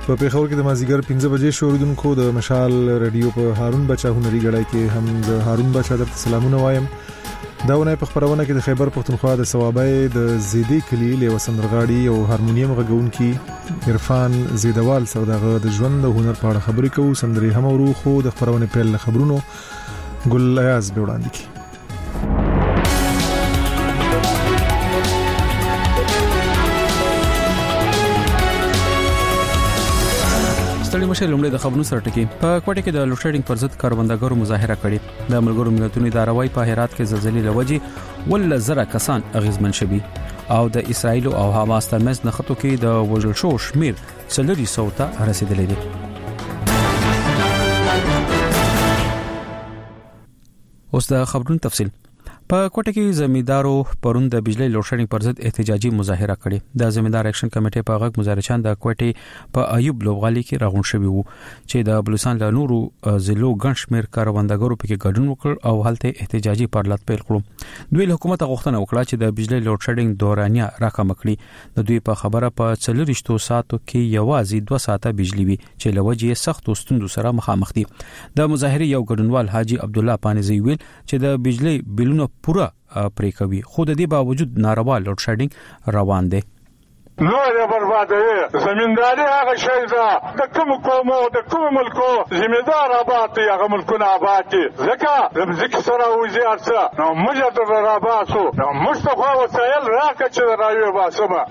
په پیښور کې د مازیګر 15 بجې شوریدونکو د مشال رادیو په هارون بچا هنري غړای کې هم د هارون بچا د سلامونه وایم. دا ونه په خبرونه کې د خیبر پختونخوا د ثوابای د زیدی کلی له وسندرغاړي او هارمونیم غږونکي عرفان زیدوال سره د ژوند د هنر په اړه خبرې کوو. سندري هم ورو خو د خبرونه پیل خبرونو ګل ایاز به وړاندې کی. ستړي مشه لومړی د خبرونو سره ټکی. په کوټه کې د لوډ شیډینګ پر ضد کاروباندګرو مظاهره کړې. د ملګرو ملتونو ادارې په هرات کې زلزلې لوجې ول زره کسان اغیزمن شوي او د اسرایل او حماس ترمنځ نخټو کې د وژل شو شمیر 300 ته رسیدلی دی. اوس د خبرونو تفصیل. په کوټه کې زمیندارو پرون د بجلی لوډ شیډینګ پر ضد احتجاجي مظاهره کړې. د زمیندار اکشن کمیټې په غږ مظاهرچیان د کوټې په ایوب لوغالي کې راغون شوي وو چې د بلوچستان له نورو ضلعو ګڼ شمېر کاروباندګرو پکې ګډون وکړ او هلته احتجاجي پرلط پیل کړو. دوی له حکومت غوښتنه وکړه چې د بجلی لوډ شیډینګ دورانیه راکم کړي. د دوی په خبره په 4 ساعتو کې یوازې 2 ساعته بجلی وي چې لوجې سخت ستوندو سره مخامخ دي. د مظاهره یو ګډونوال حاجی عبد الله پانیزی ویل چې د بجلی بلونه پورا پرې کوي خو د دې باوجود ناروا لوډ شیډینګ روان دي. نو یې بربادوي زمینداري هغه شی ده د کوم قومو د کوم ملکو زمیندار آباد دي هغه ملکونه آباد دي ځکه د ځکه سره وزیر څه نو موږ ته راباسو نو موږ ته خو وسایل راکړه چې راوي باسمه.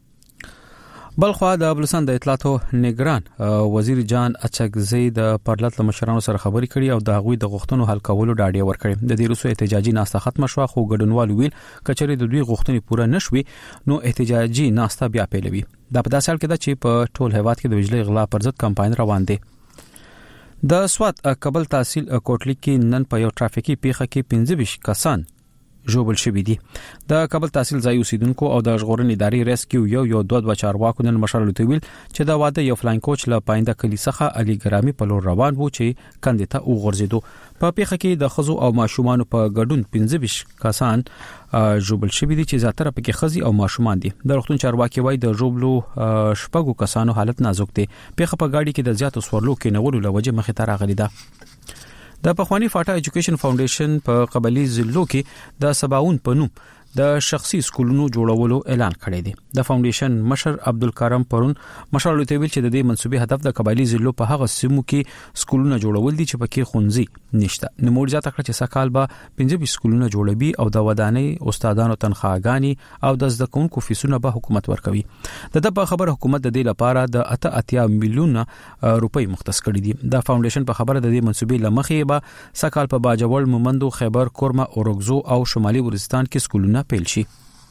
بلخوا د بلوچستان د اطلاعاتو نگران وزیر جان اچکزی د پرلط مشرانو سره خبرې کړي او د هغوی د غوښتنو حل کولو ډاډ ورکړي. د دې روسو احتجاجي ناسته ختمه شو خو ګډونوال ویل کچري د دوی غوښتنې پوره نشوي نو احتجاجي ناسته بیا پیلوي. دا په داسې حال کې ده چې په ټول هیواد کې د بجلی غلا پر ضد کمپاین روان دی. د سوات کابل تحصیل کوټلی کې نن په یو ټرافیکي پیښه کې 15 کسان جوړل شوی دي. د کابل تحصیل ځای اوسیدونکو او د ژغورنې ادارې ریسکیو یو 2 چارواکو نن مشرلو ته ویل چې دا واده یو فلاین کوچ له پاینده کلی څخه علي ګرامي په لور روان وو چې کندې ته وغورځیدو. په پیښه کې د خزو او ماشومان په ګډون 15 کسان جوړل شوی دي چې زیاتره پکې خزي او ماشومان دي. د روغتون چارواکي وایي د جوړلو شپږو کسانو حالت نازک دی. پیښه په گاډي کې د زیاتو سورلو کې نولو لوجه مخې ته راغلي ده. د پخوانی فاټا ایجوکیشن فاونډیشن په قبلي ضلعو کې د سباون په نوم د شخصي سکولونو جوړولو اعلان کړی دی. د فاونډیشن مشر عبدالکرم پرون مشر لوی ویل چې د دې منسوبي هدف د قبایلی ضلعو په هغه سیمو کې سکولونه جوړول دي چې پکې خونځي نشته. نموړ ځات کړ چې سکهال به 15 سکولونه جوړوي او د ودانۍ استادانو تنخواګانی او د زده کوونکو فیسونه به حکومت ورکوي. د خبر حکومت د دې لپاره د 88 میلیون روپۍ مختص کړي دي. د فاونډیشن په خبره د دې منسوبي لمخې به سکهال په باجوړ مومندو خیبر کورما اورګزو او شمالي ولستان کې سکولونه پیل شي.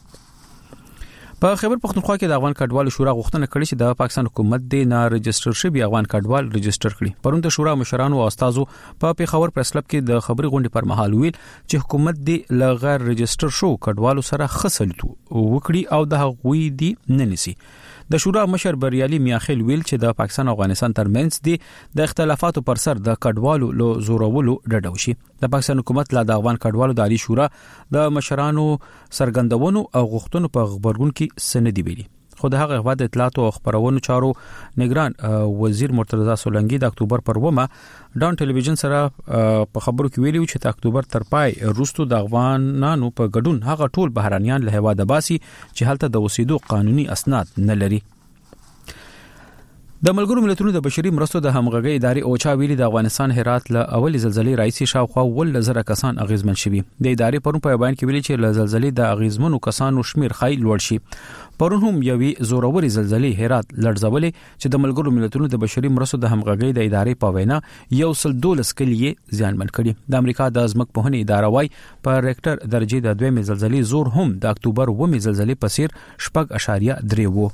په خیبر پختونخوا کې د افغان کډوالو شورا غوښتنه کړې چې د پاکستان حکومت د نه رجستر شوی افغان کډوال رجستر کړي. پرون د شورا مشرانو او استادو په پیښور پریس کلب کې د خبري غونډې پر مهال ویل چې حکومت د لغیر رجستر شو کډوالو سره خسلتو وکړي او د هغوی دی نه نسی. د شورا مشر بریالي میاخیل ویل چې د پاکستان او افغانستان ترمنځ د اختلافاتو پر سر د کډوالو له زورولو ډډه وشي. د پاکستان حکومت لا د افغان کډوالو د عالی شورا د مشرانو سرګندونو او غوښتنو په خبرګون کې سندې ویلي. خو د هغه غوډ اطلاعات او خبرونو چارو نگران وزیر مرتضی سولنګي د اکتوبر پر 1 ډاون ټلویزیون سره په خبرو کې ویلي چې د اکتوبر تر پای وروسته د افغانانو په ګډون هغه ټول بهرانيان له هواده باسي چې هلته د اوسېدو قانوني اسناد نه لري. د ملګرو ملتونو د بشري مرستو د همغږي ادارې اوچا ویلي د افغانستان هرات له اولي زلزلې راځي شاوخوا ول زره کسان اغیزمن شوي. د ادارې پرون په بیان کې ویلي چې له زلزلې د اغیزمنو کسانو شمیر خای لوړ شي. پرون هم یوې زوروري زلزلې هرات لړزولې چې د ملګرو ملتونو د بشري مرستو د همغږي د ادارې په وینا 112 کلیه ځانمن کړي. د امریکا د ځمکپوهنې اداره وايي په ریکټر درجه د 2 زلزلې زور هم د اکتوبر 1 زلزلې په څیر 4.3 وو.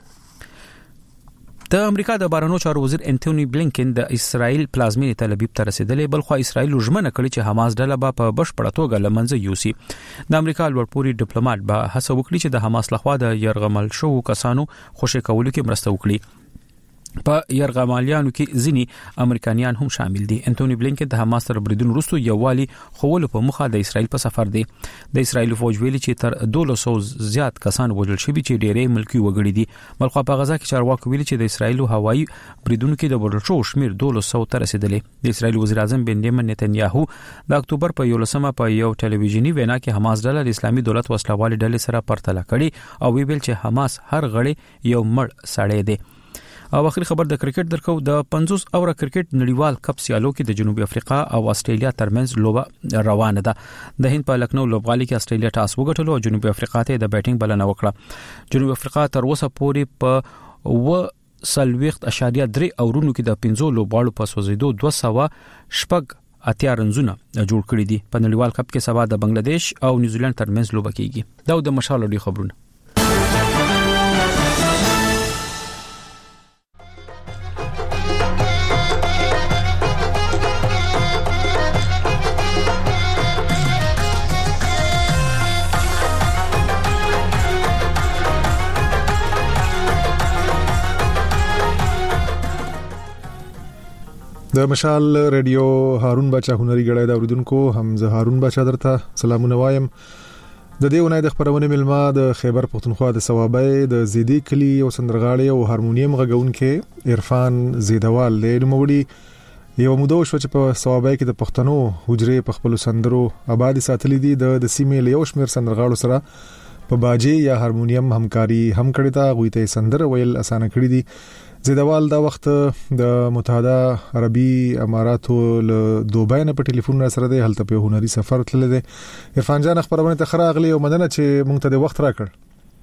د امریکا د بهرنیو چارو وزیر انټونی بلینکن د اسرائیل پلازمینې تل ابیب ته رسیدلی. بلخو اسرائیل ژمنه کړې چې حماس ډله به په بشپړه توګه له منځه یوسي. د امریکا لوړپوړي ډیپلوماټ به هڅه وکړي چې د حماس لخوا د يرغمل شوو کسانو خوشی کولو کې مرسته وکړي. په يرغمالیانو کې ځینی امریکایان هم شامل دي. انټونی بلینکن د حماس سره بریدون وروسته یووالي خول په مخه د اسرایل په سفر دی. د اسرایل فوج ویلي چې تر 200 زیات کسان وژل شوي چې ډېرې ملکی وګړي دي. بلخو په غزا کې چارواکي ویلي چې د اسرایل هوایي بریدونو کې د وژل شو شمیر 200 ته رسیدلی. د اسرایل وزیر اعظم بنیامین نتنیاهو د اکتوبر په 11مه په یو ټلویزیونی وینا کې حماس ډله د اسلامي دولت وسلوالي ډلې سره پرتله کړي او ویل چې حماس هر غړي یو مړ سړی دی. او اخري خبر د کرکټ درکو د 50 اوره کرکټ نړیوال کپ سیالو کې د جنوبي افریقا او استرالیا ترمنځ لوبه روانه ده. د هند په لکنو لوبغالي کې استرالیا ټاس وګټلو او جنوبي افریقا ته د بیټینګ بلنه وکړه. جنوبي افریقا تر اوسه پورې په 2.3 اورونو کې د 15 لوبغاړو په سوزیدو 200 رنزونه جوړ کړی دي. په نړیوال کپ کې سبا د بنگلاديش او نیوزیلند ترمنځ لوبه کیږي. دا د مشال لري خبرونه. د مشال رادیو هارون بچا هنري غړای دا اوریدونکو حمزه هارون بچا درته سلامونه وایم. د دې ونای د خبرونه ملما د خیبر پختونخوا د ثوابای د زیدی کلی او سندرغاړي او هارمونیم غږونکو عرفان زیدوال له نوموړي یو مودو شو چې په ثوابای کې د پښتنو حجره په خپل سندرو آباد ساتلې دي. د سیمې له یو شمیر سندرغاړو سره په باجی یا هارمونیم همکاري هم کړی دا غوښته سندر ویل اسانه کړی دي. زیدوال دا وخت د متحده عربي اماراتو له دوبای نه په ټلیفون سره د هلته په هنري سفر تللی دی. عرفان جان خبرونه ته خراغلی او مننه چې مونږ ته د وخت راکړ.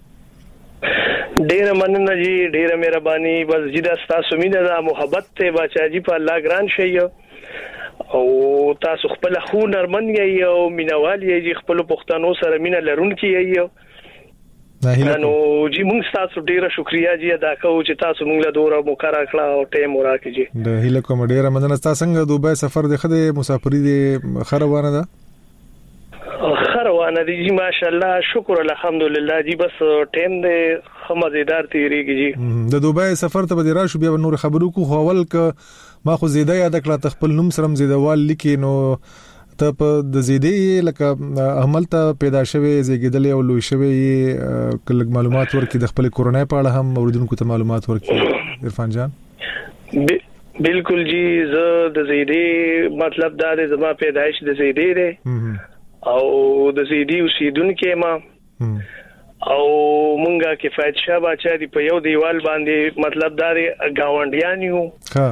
ډیره مننه جی، ډیره مهرباني. بس جدا تاسو مینه دا محبت ته بچا جی په الله ګران شي او تاسو خپل خو نرمن یې او مینوال یې جی خپل پښتنو سره مینه لرونکي یې. نو جی موږ تاسو ډیره شکریا جی ادا کوو چې تاسو موږ له دوره مقرره کړه او ټیم ورکړي جی. د هیله کوم ډیره مننه. تاسو څنګه دوبای سفر د خده مسافری د خروانه ده؟ خروانه دي جی ماشاءالله شکر الحمدلله جی. بس ټیم دې مزیدار تیریږي جی. د دوبای سفر ته به راشو بیا نور خبرو کو خول ک ما خو زیاده یاد کړه خپل نوم سرم زیدوال لیکي نو ته په د زیدې لکه عمل ته پیدا شوی زیګیدل او لوي شوی کله معلومات ورکړي د خپل کورونای په اړه هم اوریدونکو ته معلومات ورکړي. عرفان جان بالکل جی زه د زیدې مطلب دا د زما پیدایش د زیدې ده او د زیدې اوسیدونکو ما او مونږه کفایت شاه بچا دی په یو دیوال باندې مطلب دا گاونډیان یو ها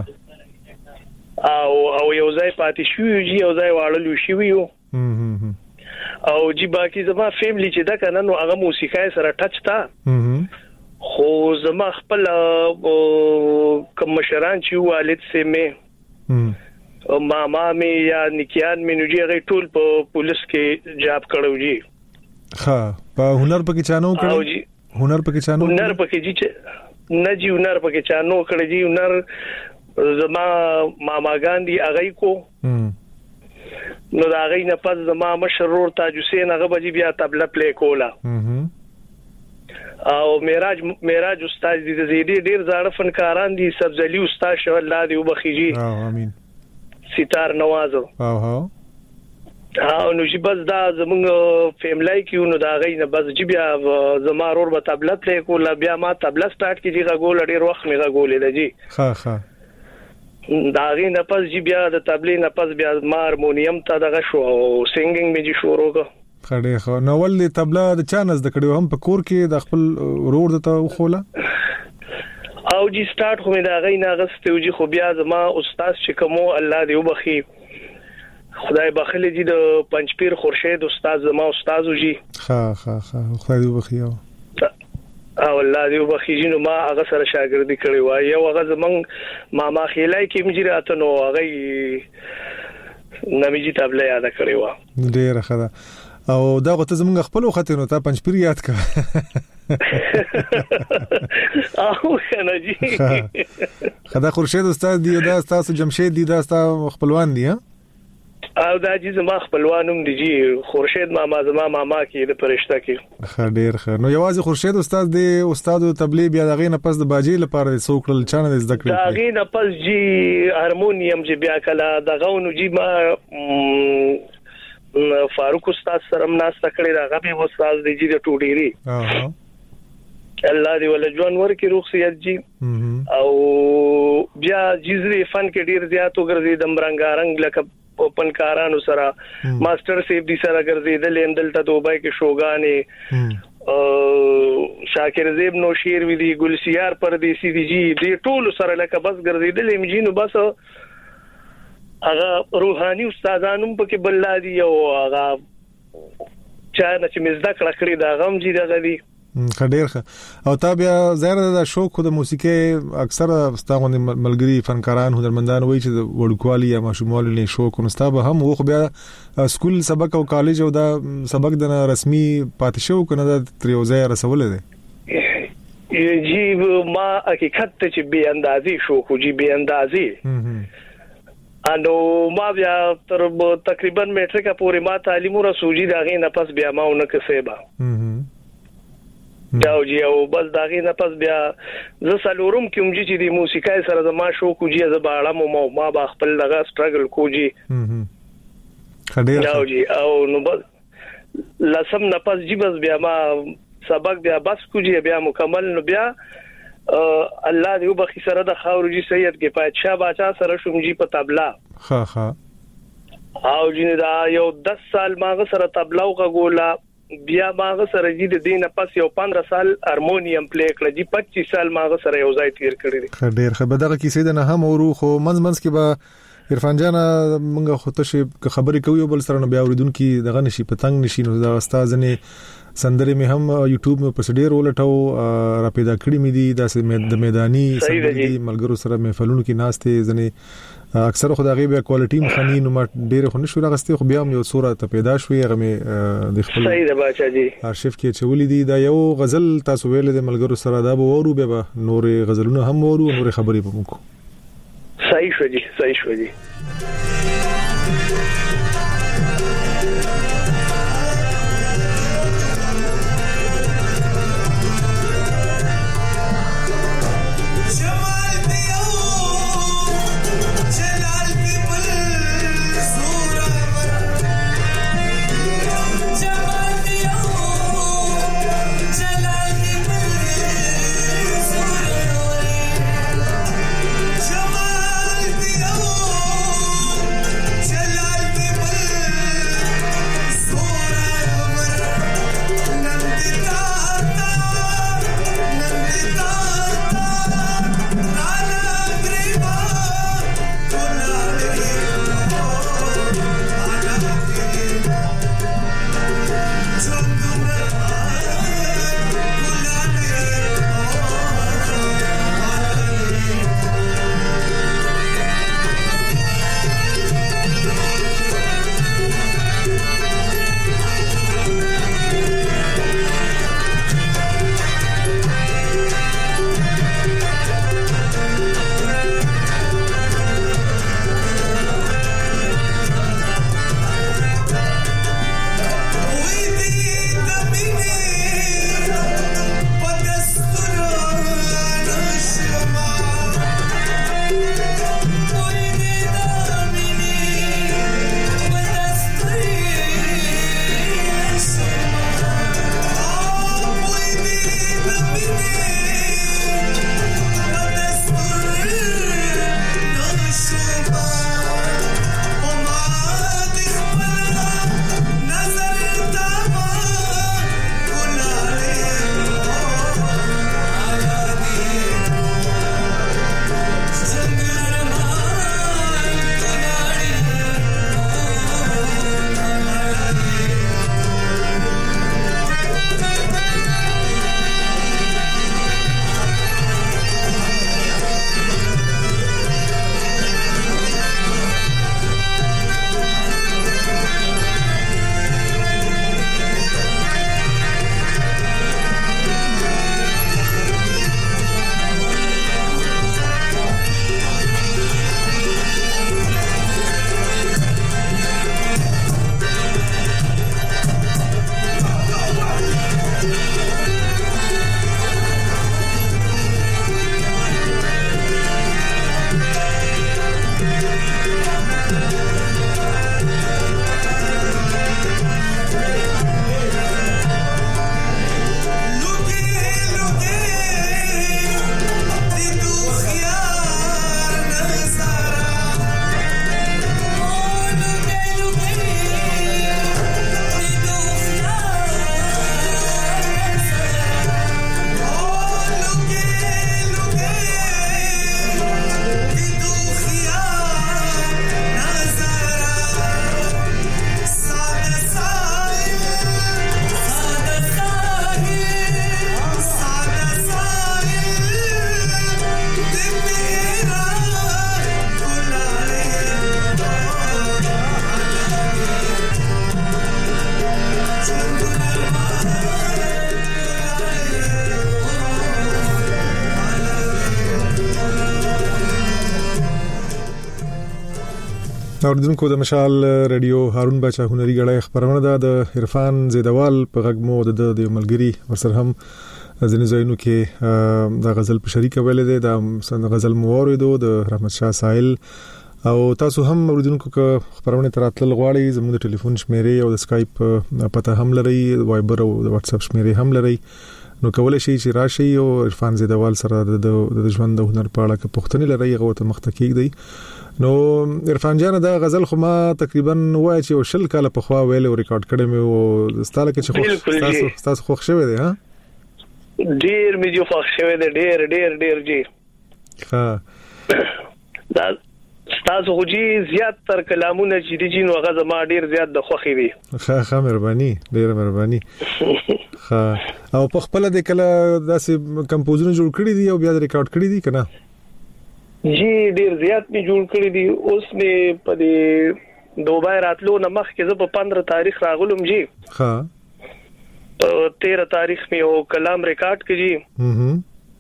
او یو ځای پاتې شو جی یو ځای واړلو شو یو او جی باقي زما فیملی چې دا کنه نو هغه موسیقي سره ټچ تا خو زما خپل کوم مشران چې والد سه مې ماما مې یا نکيان مې نو جی هغه ټول په پولیس کې جاب کړو جی. ها په هنر پکې چانو کړو؟ هنر پکې چانو؟ هنر پکې جی نه جی هنر پکې چانو کړی جی. هنر زما ماما ګاندی اغای کو نو دا اغای نه پز زما مشرور تاج حسین هغه بجی بیا تبله پلی کولا او معراج استاد دي زیدی ډیر زاړه فنکاران دي. سبزلی استاد شو الله دې وبخیجی امين. ستار نواز او نو چې بس دا زمونږ فیملی کې نو دا اغای نه بس جی بیا زما رور به تبله پلی کولا بیا ما تبله سٹارټ کیږي غول ډیر وخت می غولې ده جی. ها دا غي نه پس جی بیا د تبلیغ نه پس بیا ما هارمونیم ته دغه شو او سینګینګ می جی شروع وکړه. خړې خو نو ولې تبلا د چانس د کړو هم په کور کې د خپل رور ته خوله او جی سٹارټ خو می دا غي نه غستو جی خو بیا زما استاد چې کومو الله دې وبخي خدای بخله جی د پنځپیر خورشید استاد زما استاد جی. ها خدای دې وبخي او الله دې وبخیږي. نو ما هغه سره شاګردي کړې و یو هغه زمنګ ماما خیلای کې مجرات نو هغه نمجی تبله یاد کړې و ډیره خدا او دا غته زمنګ خپل وخت نو ته پنځپیر یاد کا او کنه جی خدا خورشید استاد دی دا تاسو جمشید دی دا تاسو خپلوان دی ها او دا چې زما خپلوانم دي جی خورشید ماما زما ماما کې د پرشته کې خډیر خ نو یوازې خورشید استاد دی استاد تبلیغ بیا دغه نه پس د باجی لپاره څوکل چانه زده کړی دغه نه پس جی هارمونیم چې بیا کله دغه نو جی ما فاروق استاد سره ناسته کړی دا غبي استاد دی جی د ټوډيري الله دې ول ژوند ورکړي روغ جی او بیا جزري فن کې ډیر زیات وګرځي د رنگارنګ لکه اوپن کارانو سره ماستر سیف دي سره ګرځیدل اندلته دوبای کې شوګانې شاکر زیب نوشیر وی دي ګلسیار پردیسی دي جی دې ټول سره لکه بس ګرځیدل امجینو بس هغه روحاني استادانو پکې بلادي او هغه چا نه چې مزدا کړی دا غم جی دغه دي خډیر او تا بیا زهره د شوق د موسیقي اکثره ستاغون ملګری فنکاران هنرمندان وایي چې د وړکوالي یا ماشوموالي نه شوق نستا به هم خو بیا سکول سبق او کالج او دا سبق د رسمي پاتې شو کنه د تریوځای رسول دي جی ما حقیقت ته چې به اندازي شو خو جی به اندازي انو ما بیا تر تقریبا میټریکا پورې ما تعلیم ورسوجي داغه نه پس بیا ما ونه کسبا دا جی او بس داغه نه پس بیا ز سالورم کوم چې د موسیقۍ سره د ما شو کوجی ز باړم ما با خپل دغه سټرګل کوجی خډیر دا جی او نو بس لسم نه پس جی بس بیا ما سبق بیا بس کوجی بیا مکمل نو بیا الله دې وبخي سره د خاورجی سید کې پادشاه باچا سره شوم جی په تبلا ها او جن دا یو 10 سال ماغه سره تبلا وغولا بیا ماغه سره جی د دینه پس یو 15 سال هارمونیم پلی کړ جی 25 سال ماغه سره یو ځای تیر کړی ډیر خبر دغه کیسې د نه هم ورو خو منځ کې به عرفان جان منګه خو ته شي خبرې کوي بل سره بیا اوریدونکو دغه نشي پتنګ نشي نو دا استاد نه سندره می هم یوټیوب په سډیر ولټاو را پیدا کړی می دي د میداني سندري ملګرو سره محفلونو کې ناشته ځنه اکثر خدای بیا کوالټي مخنی نو ما ډیر خو نشو راغستې خو بیا یو صورت ته پیدا شوې هغه می د خپل صحیح ده بچا جی ارشیف کې چولې دي دا یو غزل تاسو ویل د ملګرو سره دا به ورو به نور غزلونه هم ورو نور خبرې به موږ صحیح شو جی Jamal اوردونکو د مشال رادیو هارون بچا هنري غړای خبرونه د عرفان زیدوال په غږمو د ملګری ورسره هم ځینې ځایونو کې د غزل په شریک ویل دي د غزل موریدو د رحمت شاه ساحل او تاسو هم اوردونکو که خبرونه تراتل غواړي زموږ د ټلیفون شمیرې او د اسکایپ پته هم لري وایبر او د واتس اپ شمیرې هم لري نو کولای شي چې راشي او عرفان زیدوال سره د ژوند د هنر په اړه کې پوښتنې لري غوته مختکیک دی نو عرفان جان دا غزل خو ما تقریبا وای چې شل کاله په خوا ویل او ریکارډ کړم او ستاله کې چې تاسو خوښ شوی دی ها ډیر مې جو خوښ شوی دی ډیر جی ها دا تاسو خو جی زیات تر کلامونه چې دي نو هغه زما ډیر زیات د خوښي دي ښه مهرباني ډیر مهرباني ښه او په خپل د کله داسې کمپوزونه جوړ کړی دي او بیا ریکارډ کړی دي کنه جی ډیر زیات می جوړ کړی دي اوس می په دې دوبای راتلو نه مخ کې زه په 15 تاریخ راغلم جی ها 13 تاریخ می او کلام ریکارډ کړی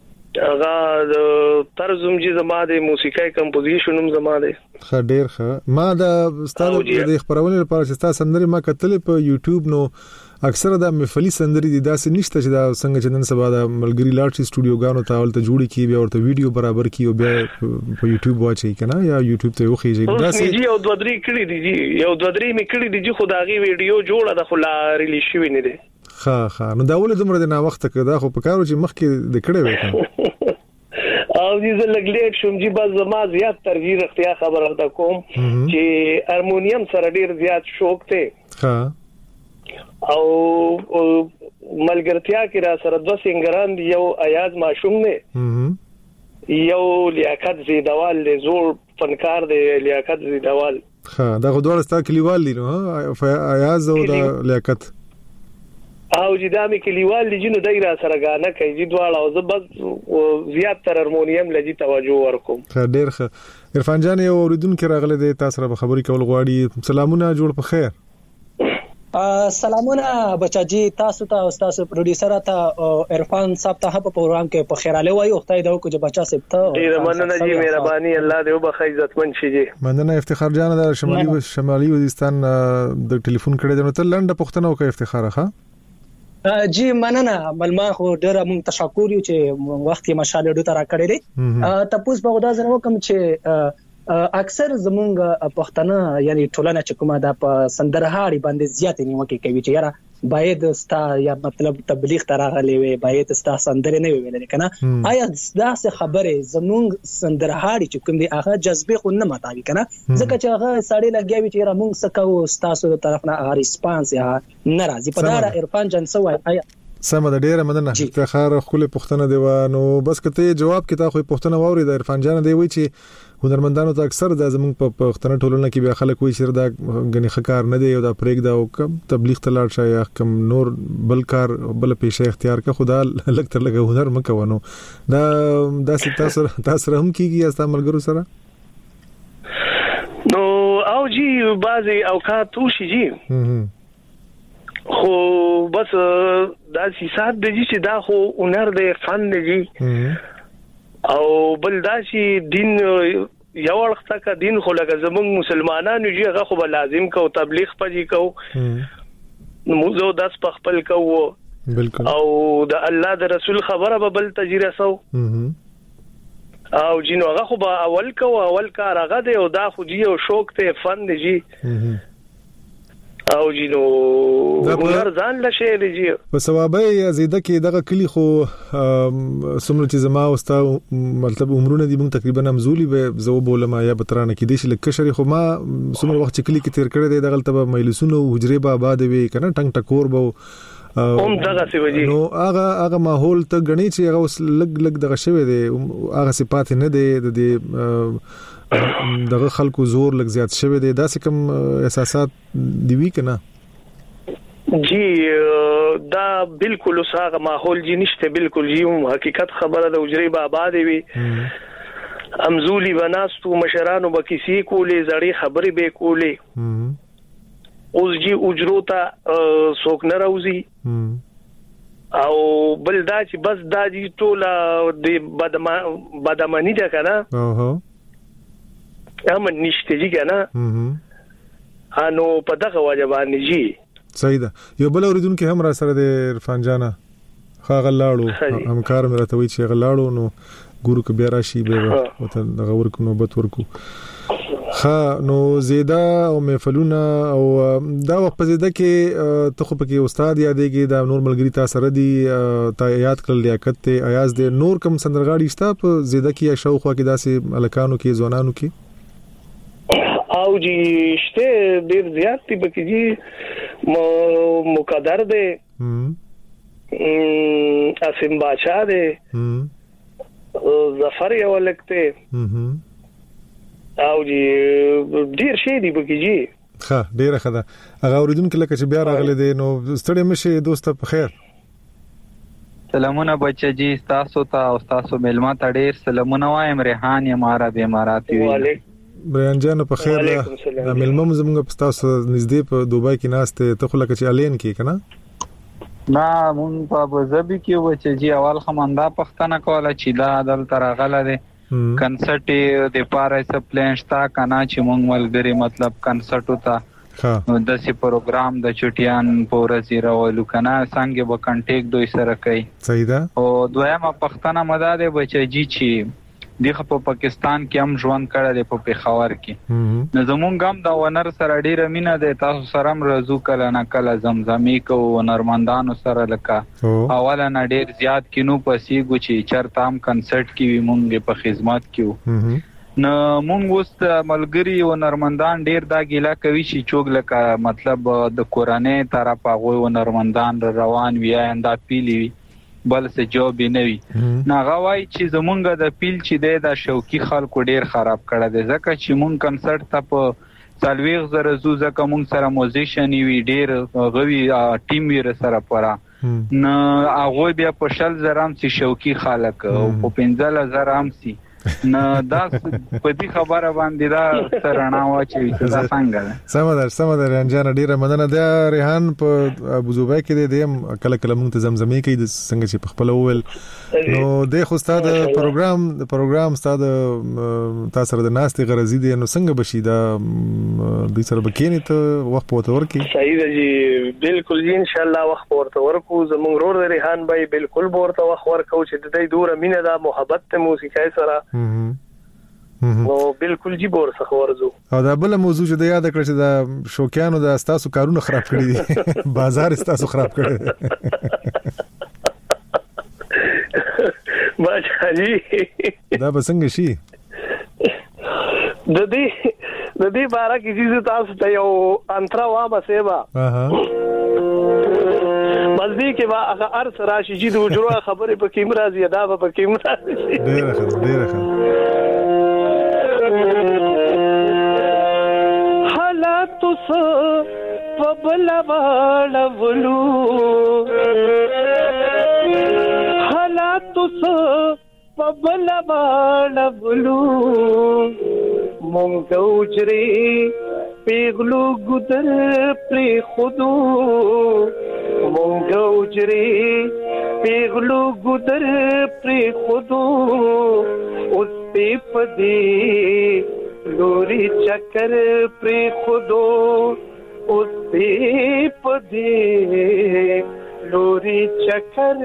هغه ترجمه جی زما د موسیقي کمپوزیشنوم زما ده ښه ډیر ښه ما د ستاسو د خبرونه لپاره چې تاسو سندري ما کتلې په یوټیوب نو اکثره د محفلي سندري دي داسې نشته چې دا څنګه چې نن سبا د ملګری لاړ سټوډیوګانو ته ولته جوړی کی بیا ورته ویډیو برابر کی او بیا په یوټیوب واچي کنه یا یوټیوب ته وخیږي داسې یو دوه درې کړی دي یو دوه درې می کړی دي خدایي ویډیو جوړه د خلا ریلیز شوی نه دي ها نو دا ول دومره نه وخت کې دا خو په کارو چې مخکې د کړه وې او دې زلګلیټ شوم جی بس زما زیات ترجیح اختیار خبره ده کوم چې هارمونیم سره ډیر زیات شوق ته ها او ملګرتیا کې را سره د سنگران یو ایاز ماشوم نه یو لیاقت زیدوال له زور فنکار دی لیاقت زیدوال ها دا غوډور ستا کلیوال دی نو ایاز او د لیاقت او جدامي کلیوال دي جنو دای را سره غانه کوي چې دواړه او زه بس زیات تر هارمونیم لږی توجه ورکوم ډیر ښه عرفان جان یو اوریدونکو راغله د تاسو سره خبرې کول غواړي سلامونه جوړ په خیر سلامونه بچاجي تاسو ته او تاسو پروډوسر ته عرفان صاحب ته په پروګرام کې په خیراله وایو خدای دا کو چې بچا صاحب ته ډیر مننه جی مهرباني الله دې وبخښي عزتمن شي جی مننه افتخار جان د شمالي وزیرستان د ټلیفون کړه د تلند پښتنو کې افتخار ښه جی مننه ملما خو ډیر مونږ تشکر یو چې وخت یې مشال ډو تر کړی دی تاسو په غوډا زنه کوم چې اکثر زمونږ پښتنه یعنی ټولنه چې کومه د سندرهاړي باندې زیات نیوکه کوي چې یاره باید ستا یا مطلب تبلیغ تراغلی وي باید ستا سندره نه ویل کنه آیا دا څه خبره زمونږ سندرهاړي چې کوم دی هغه جذبه خو نه ماتاوي کنه ځکه چې هغه ساړي لګیاوي چې را مونږ سکو تاسو د طرف نه هغه ریسپانس یا ناراضي په دا عرفان جان سوای آیا سم د ډیره مننه افتخار خپل پښتنه دی نو بس کته جواب کې تا خو پښتنه ووري د عرفان جان دی وی چې هنرمندانو ته اکثر د زمونږ په پښتنه ټولنه کې بیا خلک وایي چې دا غني خکار نه دی او دا پرېګ دا او کم تبلیغ ته لاړ شي یا کم نور بل کار بل پیشه اختیار کا خدا لګ تر لګ هنر مکوونو دا تاسو هم کیږي استا ملګرو سره نو او جی بعضی اوقات وشي جی خو بس دا سیاست د چې دا خو هنر دی فن دی او بل دا چې دین یو وخت کا دین خو لکه زمونږ مسلمانانو جی هغه خو لازم کو تبلیغ پجی کو موږ داس په خپل کو بالکل او د الله د رسول خبره به بل تجربه سو او جنو هغه خو به اول کار هغه دی او دا خو جی او شوق ته فن دی جی او جنو هنر ځان لشه دی په ثوابه زیاده کې دغه کلی خو سمره چې زما او ستا مطلب عمرونه دي موږ تقریبا همزولي به زو بولم یا بترانه کې دي چې لکشري خو ما سمره وخت چې کلی کې تیر کړی دی دغه ته مجلسونو حجره به آباد وي کنه ټنګ ټکور به دغه سی وجي نو هغه ماحول ته غني چې هغه اوس لګ دغه شوی دی هغه صفات نه دی د دغه خلکو زور لګ زیات شوی دی دا کوم احساسات دی وی کنه جی دا بالکل ساغه ماحول جی نشته بالکل جی حقیقت خبره د اجری بابا دی وی امزولی بناستو مشرانو بکیسی کولې زړی خبرې به کولې اوس جی اجرو ته سوک نه راوزی او بل دا چې بس دا جی ټوله د بدمنی ده کنه هم نشته جی کنه انو په دغه واجبانی جی صحیح ده. یو بل اوریدونکو هم را سره د عرفان جانا خاغه لاړو همکار مې راته وی چې غلاړو نو ګورو ک بیا راشي به وته دغه ورکو نوبت ورکو خا نو زیدا او محفلونه او دا وخت په زیدا کې ته خو پکې استاد یادېږي دا نور ملګری تاسو سره دي تا یاد کړل لیاقت ته ایاز د نور کم سندرغاړي شته په زیدا کې یا شوخ کې داسې الکانو کې ځوانانو کې او جی شته ډیر زیات دي پکې جی مقدر دي اسیم بادشاہ دي ظفر یو لکته او جی ډیر شي دی بګی جی ښه ډیره ښه ده. هغه اوریدونکو لکه چې بیا راغله دي نو ستړي مشه دوست په خیر. سلامونه بچا جی تاسو ته او تاسو ملما ته ډیر سلامونه وایم. ریحان یم عرب اماراتي وی بریان جان په خیر ده. ملما زموږ په تاسو نږدې په دوبای کې ناشته ته خو لکه چې الین کې کنه نا مون په ابوظبي کې و چې جی اول خمنده پښتنه کوله چې دا دل ترغله دي کنسرټ د پاره سپلین شتا کنه چې مونږ ملګری مطلب کنسرټ وتا د سی پروګرام د چټیان پورزی راولو کنه څنګه به کنټیک دوی سره کوي. صحیح ده. او دویمه پښتنه مدد بچی چې دغه په پاکستان کې هم ژوند کړی دی په پیښور کې نو زمونږ هم د ونر سره ډیره مینه ده. تاسو سره هم رزو کله نه کله زمزمي کو ونرمندانو سره لکه اوله نه ډیر زیات کینو پسې ګو چې چرته هم کنسرټ کې وي مونږ په خدمت کې نو مونږ اوس ملګری ونرمندان ډیر دا ګیلا کوي چې چوک لکه مطلب د قرانه طرف هغه ونرمندان روان وي انده پیلی وي بل څه جواب نه وي. ناغوای چې زمونږ د پیل چې د شوقي خلکو ډیر خراب کړه دي ځکه چې مونږ کنسرت ته په سالويغ زره زو ځکه مونږ سره موزیشن وی ډیر غوي ټیم وی سره پره نو هغه بیا په شل زرام سي شوقي خلک او په 15 زرام سي نو دا په دې خبره باندې دا سرنا واچي دا څنګه سمدر انجان ډیره مننه ده. ریحان په ابوظبي کې د کله کله مونږ ته زمزمي کوي د څنګه چې په خپل اول نو د خو استاد پروګرام استاد تاسو سره د ناستي غرضی دي نو څنګه بشي دا د سره بکینی ته وخت پوته ورکی. صحیح ده جی بالکل جی ان شاء الله وخت پورته ورکو زمونږ رور ریحان بھائی بالکل ورته وخت ورکو چې د دې دوره مینه ده محبت ته موسیقي سره نو بالکل جی بور څخه ورزو. او دا بل موضوع چې د یاد کړی چې د شوکیانو د استاسو کارونه خراب کړی دي بازار استاسو خراب کړی بچا جی دا بسنګ شي د دې بارا کې چې تاسو ته یو انترا وا بسېبا مزدي کې وا هغه ارس راشي چې د وجرو خبرې په کیمرا زیاده په کیمرا ډېر حالات څه په بلا واړولو حالات څه په بلا واړولو مونږ اوجري پیغلو ګدر پر خودو مونږ اوجري پیغلو ګدر پر خودو اوس په دې لوري چکر پر خودو اوس په دې لوري چکر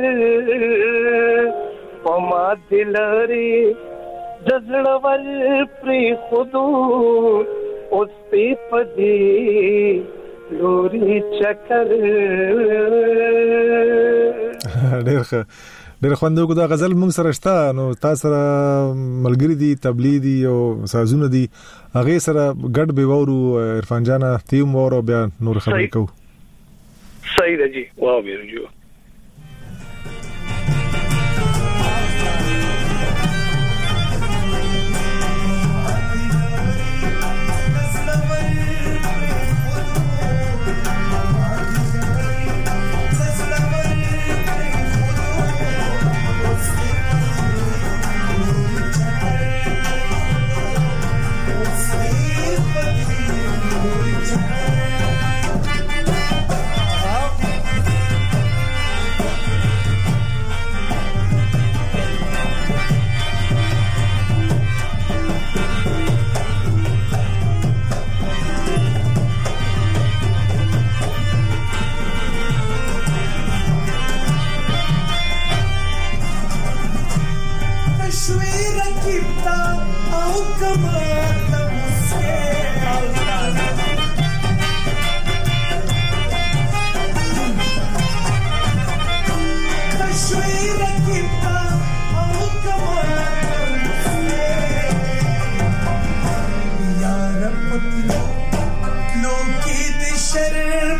پما دلري دزړور پر خودو اوس په دې لوري چکر ډېر خوندو دا غزل مونږ سره شته نو تاسو سره ملګری دي تبلیغ دي او سازونه دي هغه سره ګډ به وورو عرفان جان تیم وورو بیا نور خبرې کو. صحیح ده جی واو بیرجو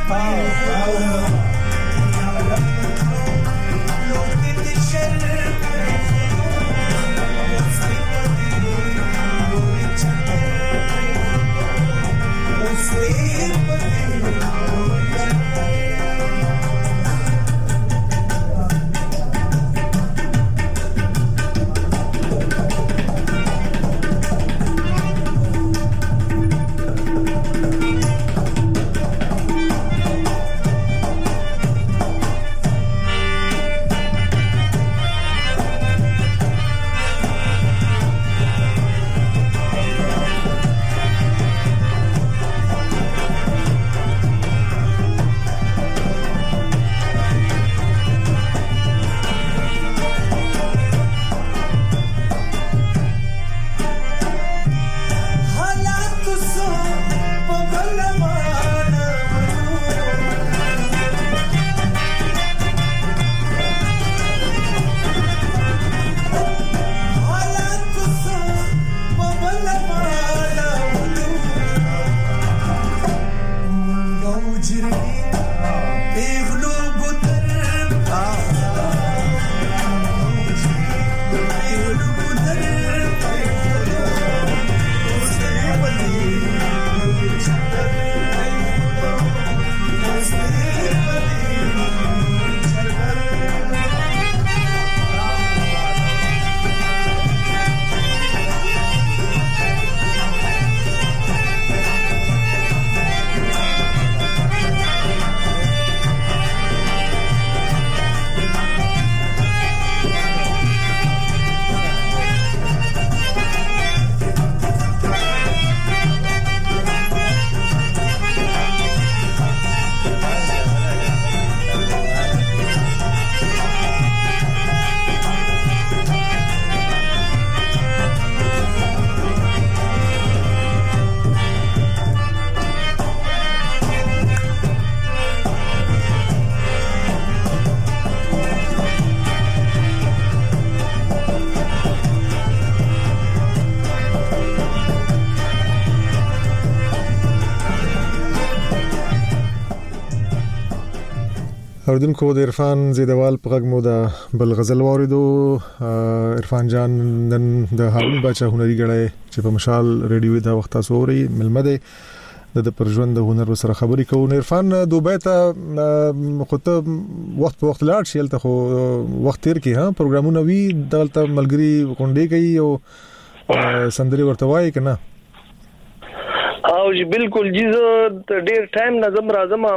اوردونکو د عرفان زیدوال په غږ مو د بل غزل واردو. عرفان جان نن د هارون باچا هنري غړی چې په مشال ریډیو دا وخت تاسو اوري ملمده د پرژوند د هنر سره خبري کوو. عرفان دوبه ته خو ته وخت په وخت لاړ شي ته خو وخت تیر کی ها پروګرامونه وی دلته ملګری غونډې کوي او سندري ورته وایي کنه. او جی بالکل جی زه ډیر ټایم نظم راځم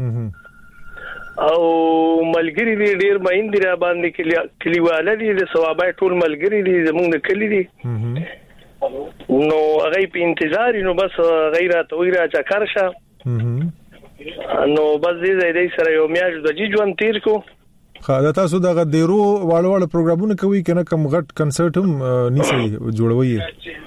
او ملګری دي ډیر مهندې را باندې کلیواله دي د ثوابای ټول ملګری دي زمونږ د کلی دي نو هغه په انتظار نو بس غیر تویرا چکر شه نو بس دې سره یو میاش د جی ژوند تیر کو. خا تاسو دغه ډیرو واړو پروګرامونه کوي کنه کم غټ کنسرت هم نیسي جوړوي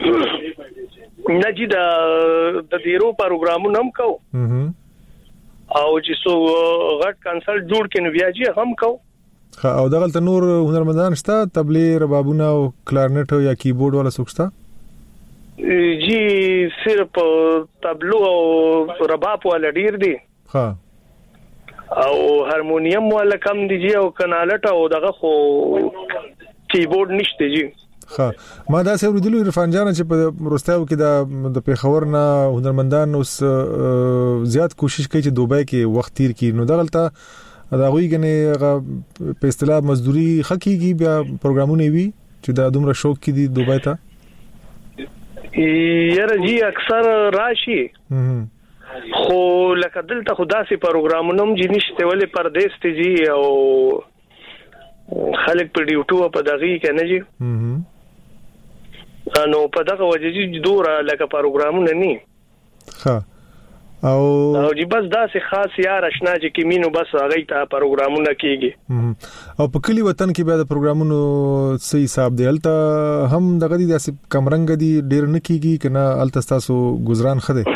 نه جی د ډیرو پروګرامونه هم کو او چې سو غټ کنسرت جوړ کینو بیا جی هم کو. خا او دغه نور هنرمندان شته تبلې ربابونه او کلارنټ یا کیبورډ ولا سوکستا جی صرف تبلو او رباب ولا ډیر دي ها او هارمونیم ولا کم دي جی او کنالټ او دغه خو کیبورډ نشته جی. ها ما دا څه ورېدلو عرفان جان چې په روستاو کې د پیښور نه هنرمندان اوس زیات کوشش کوي چې دوبه کې وخت تیر کړي نو دغلطه دا غوي غنه په اصطلاح مزدوري حقيقي بیا پروګرامونه وي چې دا دومره شوق کې دي دوبه ته یاره جی اکثر راشي خو لکه دلته خدا سي پروګرامونه هم جی نشته ولې پردیس ته جی او خلک په ډیوټو په دغه کې نه جی نو په دغه وجه چې دوره لکه پروګرامونه نه ها او جی بس دا سه خاص یار آشنا چې کیمینو بس هغه ته پروګرامونه کیږي او په کلی وطن کې بیا د پروګرامونو صحیح حساب دی الته هم دغه دي داسې کمرنګ دي ډیر نه کیږي کنه الته تاسو گزاران خده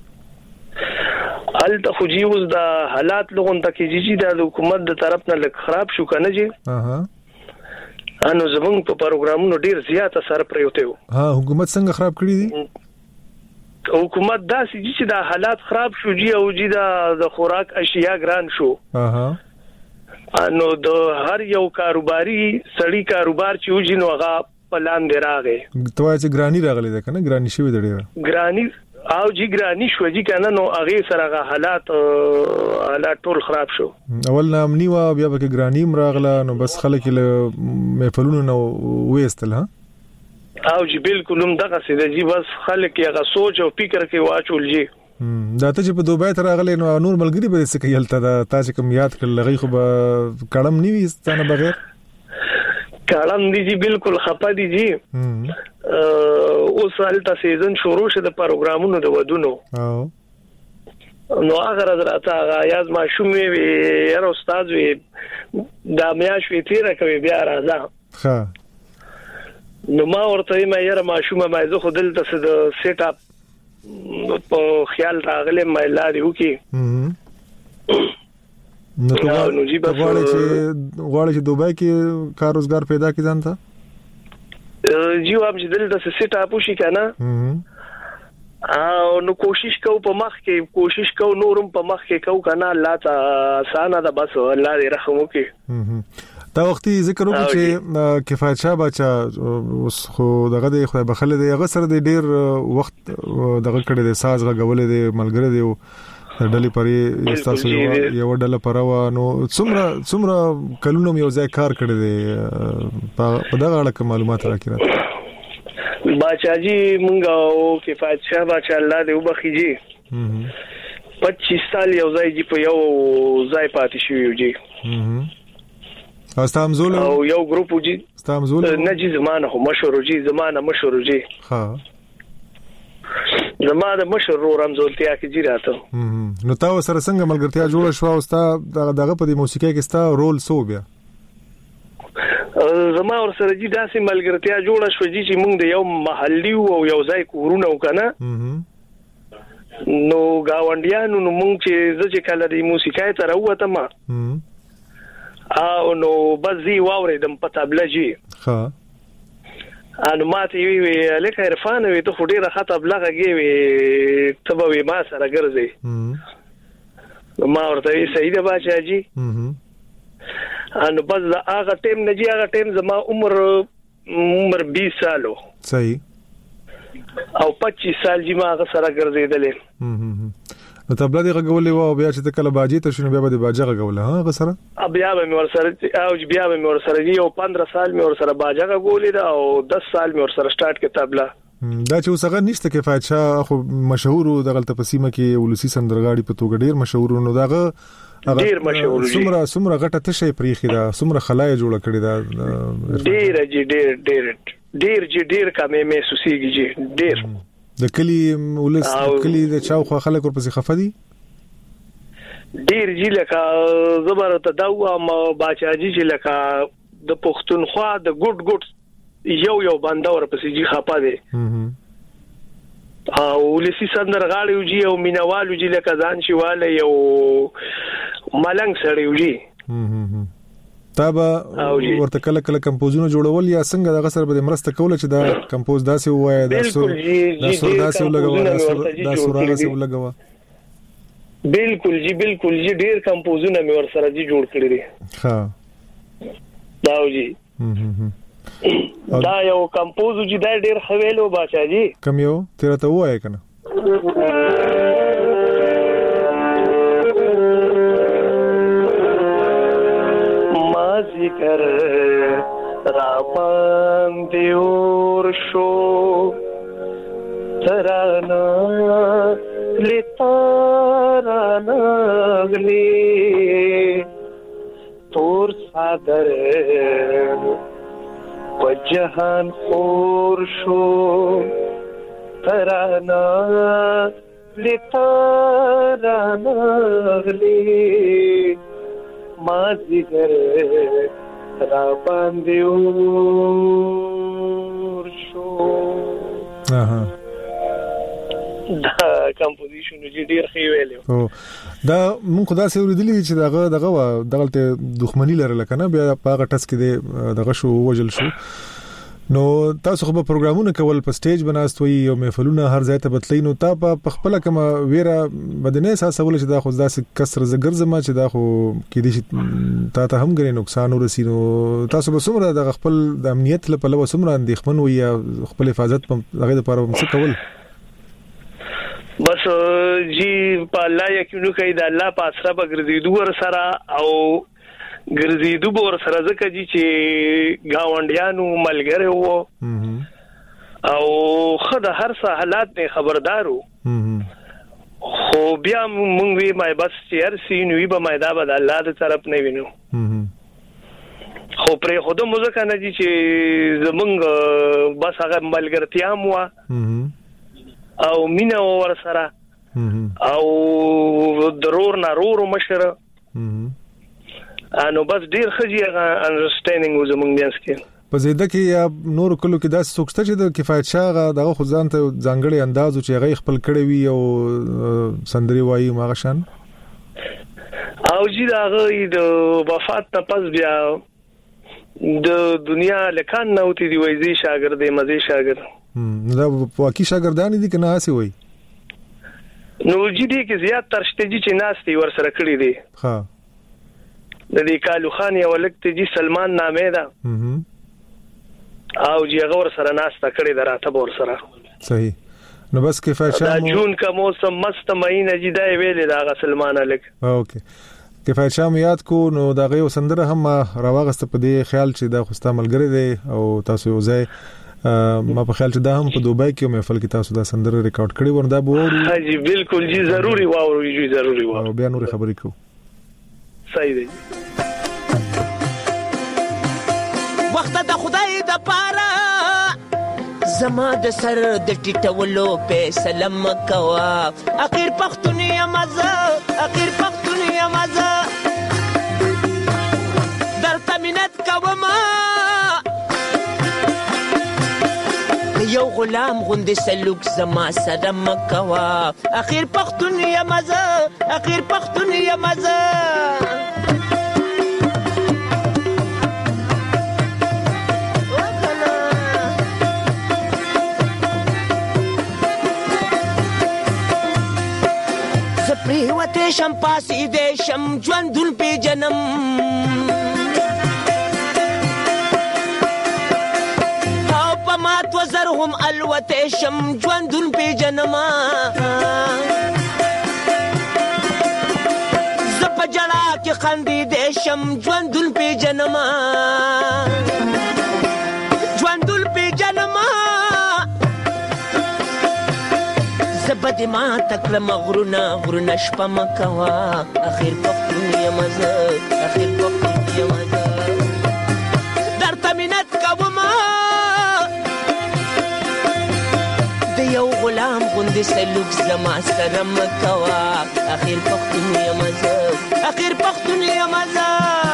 الته خو جی اوس د حالات لغون ته کې جی د حکومت د طرف نه لک خراب شو کنه جی انو زمونږ په پروګرامونو ډیر زیات اثر پریوته ها حکومت څنګه خراب کړی دي حکومت داسې چې دا حالات خراب شو جی او جی د خوراک اشیاء ګران شو نو د هر یو کاروباري سړی کاروبار چې وجي نو هغه پلان دی راغې ته چې ګرانی راغلی ده کنه ګرانی شوی دی ګرانی او جی ګرانی شو جی کنه نو هغه سره حالات ټول خراب شو اول نامنی وا بیا به ګرانی مراغله نو بس خلک له محفلونو نو وېستل ها او جی بالکل هم دغه سي جی بس خلک یې سوچ او فکر کوي واچول جی دا ته چې په دوبه ته راغلی نو نور ملګری به څه کوي هلته دا تاسو کوم یاد کړل لغی خو به کړم نیوي ستانه بغیر کړم دی جی بالکل خپه دی جی اوس هلته سیزن شروع شه د پروګرامونو د ودونو نو هغه راځه یاز ما شومې یاره استاد وی دا میاش وی تیر کوي بیا راځه ها نو ما ورته ما یاره ما شومه ما زه خو دلته د سیټ اپ په خیال راغله مې لاري وکي نو ته غواړې چې دوبه کې کار روزګار پیدا کړې ځان ته جواب چې دلته سیټ اپ وشي کنه او نو کوشش کو په مخ کې کوشش کو نورم په مخ کې کو کنه الله تعالی اسانه ده بس الله دې رحم وکړي دا وختي ذکر وکړو چې کفایت شاه بچا اوس خو دغه د خدای بخله دی هغه سره د ډیر وخت دغه کړي د ساز غولې د ملګری دی ډلې پرې استاسو یو ډله پروا نو څومره کلونو یو ځای کار کړی دی په دغه اړه معلومات راکړه باچا جی مونږه او کفایت شاه باچا الله دې وبخیږي 25 سال یو ځای جی په یو ځای پاتې شو جی استامزول او یو ګروپ جی استامزول نه جی زمانه مشهور جی زمانه مشهور جی ها زمانه مشهور رمزولتیا کې جی راته نو تاسو سره څنګه ملګرتیا جوړه شو او تاسو دغه په موسیقۍ کې تاسو رول سو بیا زما ور سره جی داسې ملګرتیا جوړه شو جی چې موږ د یو محلي او یو ځای کورونه وکنه نو گاونډیانو نو موږ چې کله د موسیقۍ ته راوته ما او نو بزي واوریدم په تبله جی ها انو ماته وی لکه عرفان وی ته خډيره خطب لغه وی ته به ما سره ګرځي ما ورته وی سید باچا جی انو بس هغه ټیم نه جی هغه ټیم زما عمر 20 سالو صحیح او 25 سال جی ما هغه سره ګرځیدل نو تبله دی غولې و بیا چې کله باجی ته شنو بیا به باجه غوله ها غسره بیا به مې ور سره او بیا به مې ور سره یو 15 سال مې ور سره باجه غولې دا او 10 سال مې ور سره سٹارټ کې تبله دا چې وسغه نشته کفایت شاه خو مشهور د غلطه پسیمه کې ولسی سندرغاړي په توګه ډیر مشهور نو داغه ډیر مشهور سمره غټه تشه پریخي دا سمره خلای جوړه کړی دا ډیر جی ډیر جی ډیر کمې محسوسيږي جی ډیر د کلی ولس کلی د چاو خو خلک ورپسې خفه دي ډیر جی لکه زبرته دا ما باچا جی چې لکه د پښتونخوا د ګډ یو بنده ورپسې جی خفه دي او ولسی سندرغاړي جی او مینوالو جی لکه ځان شواله یو ملنګ سړی جی تابا ورته کله کمپوزونه جوړول یا څنګه دغه سره به مرسته کوله چې دا کمپوز داسې وایي دا سور داسې ولګوا دا سور داسې ولګوا بالکل جی ډیر کمپوزونه مې ور سره جی جوړ کړی دي ها دا جی دا یو کمپوز جی دا ډیر خویلو باچا جی کم یو تیرا ته وایي کنه ذکر را باندې ورشو ترانا لتارانا غلی تور صادر وجهان ورشو ترانا لتارانا غلی ما ذکر را باندې ورشو دا کمپوزیشن ډیر ښه ویلو دا مونږ خدا سره ورېدلې چې دغه ته دښمنی لرله کنه بیا په هغه ټس کې دغه شو وجل شو نو تاسو خو په پروګرامونو کول په سټیج بناستوي او محفلونه هر ځای ته بتلی نو تا په خپل کومه ویره بدنه احساسول چې دا خو داسې کسر زګرزما چې دا خو کې دي تا ته هم غري نقصان ورسینو تاسو به څومره د خپل د امنیت لپاره له څومره اندېښمن وي یا خپل حفاظت په هغه لپاره څه کول بس جی په الله یقین کوي دا الله په اسره بغرزیدو ور سره او ګرځیدو بور سره ځکه چې گاونډیانو ملګری وو او خدای هر څه حالات نه خبردارو خو بیا مونږ وی مې بس چیر سینوي به مېدا به الله د طرف نه وینو خو پر خود مو ځکه نه چې زمونږ بس هغه ملګرتیا مو او مینا ور سره او ضرور نارور مشره انو بس ډیر خجی انډرستانډینګ وزمونږ میانس کې په زیاده کې یا نور کلو کې داس سوکسته چې د کفایت شاه دغه خزان ته ځانګړي انداز چې هغه خپل کړی وي او سندري وایي ماغشان او چې داغه د وفات نه پس بیا د دنیا لکان نه وتی دی وایي شاګرد دی مزه شاګرد دا واقعي شاګردان دي کنه هسي وایي نو چې دې کې زیات ترشتجي چې ناستي ور سره کړی دی ها د دې کالو خان یو لکته جی سلمان نامه ده او جی غور سره ناستا کړی دراته بور سره صحیح نو بس کفایت شاه دا جون کا موسم مست مہینہ جی دا ویل دا سلمان الک اوکے کفایت شاه یاد کو نو دا غي وسندره هم راوغست په دې خیال چې دا خوستا ملګری دی او تاسو یو ځای ما په خیال چې دا هم په دوبای کې محفل کې تاسو دا سندره ریکارډ کړی وردا بو ها جی بالکل جی ضروری واورو جی ضروری واورو بیا نور خبرې کو صحیح دی وخت د خدای د پاره زما د سر د ټټولو په سلام کوا اخر پختونی مزه اخر پختونی مزه درته منت کوما یو غلام غوندې سلوک زما سره مکوا اخر پختونی مزه اخر پختونی مزه پریوته شم پاسی دې شم ژوندون پی جنم او پمات وزرهم الوته شم ژوندون پی جنم زپ جړه کې خندې دې شم ژوندون پی جنم ژوندون پی جنم زبد ما تکل مغرونا غرونا شپه مکوا اخر پختون یمزه اخر پختون یمزه در تمنت کوما د یو غلام غوندې سلوک زما سره مکوا اخر پختون یمزه اخر پختون یمزه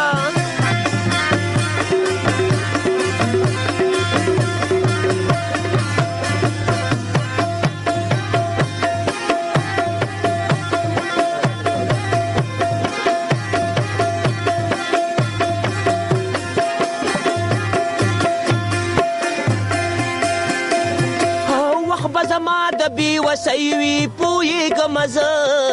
بی وسیوی پوی گمزه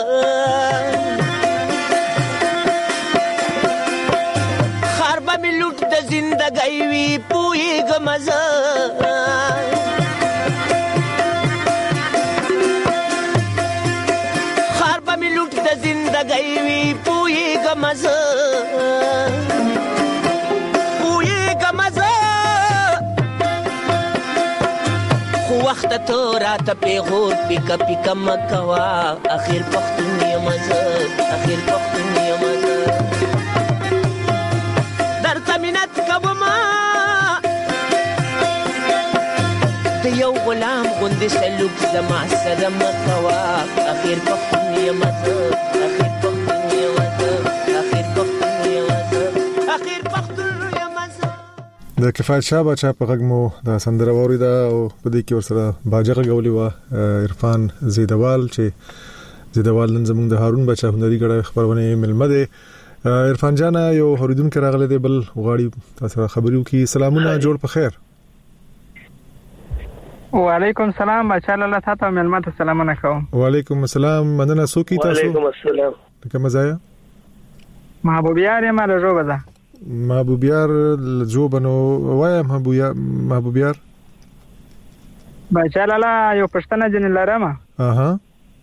خربه می لوٹ د زندگی وی پوی گمزه خربه می لوٹ د زندگی وی پوی گمزه وخت تو رات پیغور پیکا پیکا مکوا اخیر پختون یمزه اخیر پختون یمزه در تمنت کوما د یو غلام غوندې سلوک زما سره مکوا اخیر پختون یمزه اخیر پختون یمزه اخیر پختون یمزه اخیر پختون د کفایت شاه بچا په غږمو د سندره وریدا او په دې کې ورسره باجغه غولي وا عرفان زیدوال چې زیدوال نن زموږ د هارون بچا هنري غړ خبرونه ملمه ده عرفان جان یو هریدون کې راغله دی بل غواړي تاسو خبرو کې سلامونه جوړ په خیر وعلیکم السلام بچا الله تاسو ملمت سلامونه کوم. وعلیکم السلام مننه سوکی تاسو. وعلیکم السلام. کوم ځای؟ محبوبیار یم له جوبه ده. محبوبیار له جوبه نو وایم محبوبیار. بچا الله یو پښتنه جن لرم. اها.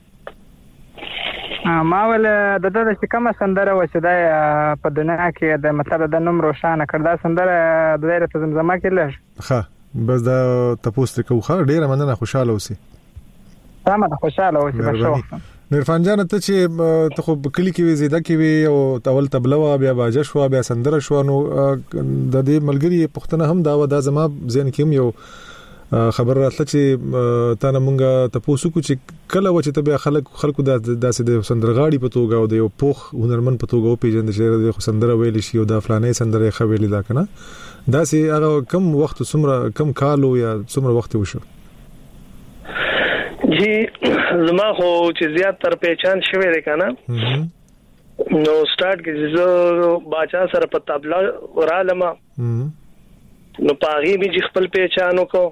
ما ول د کومه سندره وسیده په دنیا کې د مطلب د نوم روشانه کړه سندره د دایره زمزمه کې لږ. ښه بس دا تاسو ته خو ډیره مننه خوشاله اوسئ. تمام خوشاله اوسئ بشو. نرفان جان ته چې ته خو کلی کې وی زیاده کې وی او تول تبلوا بیا باجه شو بیا سندره شو نو د دې ملګری پښتنه هم دا زما ځین کې یو خبر راتله چې تا نه مونږه تاسو کو چې کله و چې ته بیا خلکو داسې د سندرغاړي په توګه او د یو پوخ هنرمن په توګه پیژند چې د سندره ویل شي او د فلانه سندره خویل دا کنه داسې هغه کم وخت څومره کم کالو یا څومره وخت وشو؟ جی زما خو چې زیات تر پہچان شوی دی کنه نو سٹارټ کې زه باچا سره په تبلا ورالم نو پاغي می خپل پہچانو کو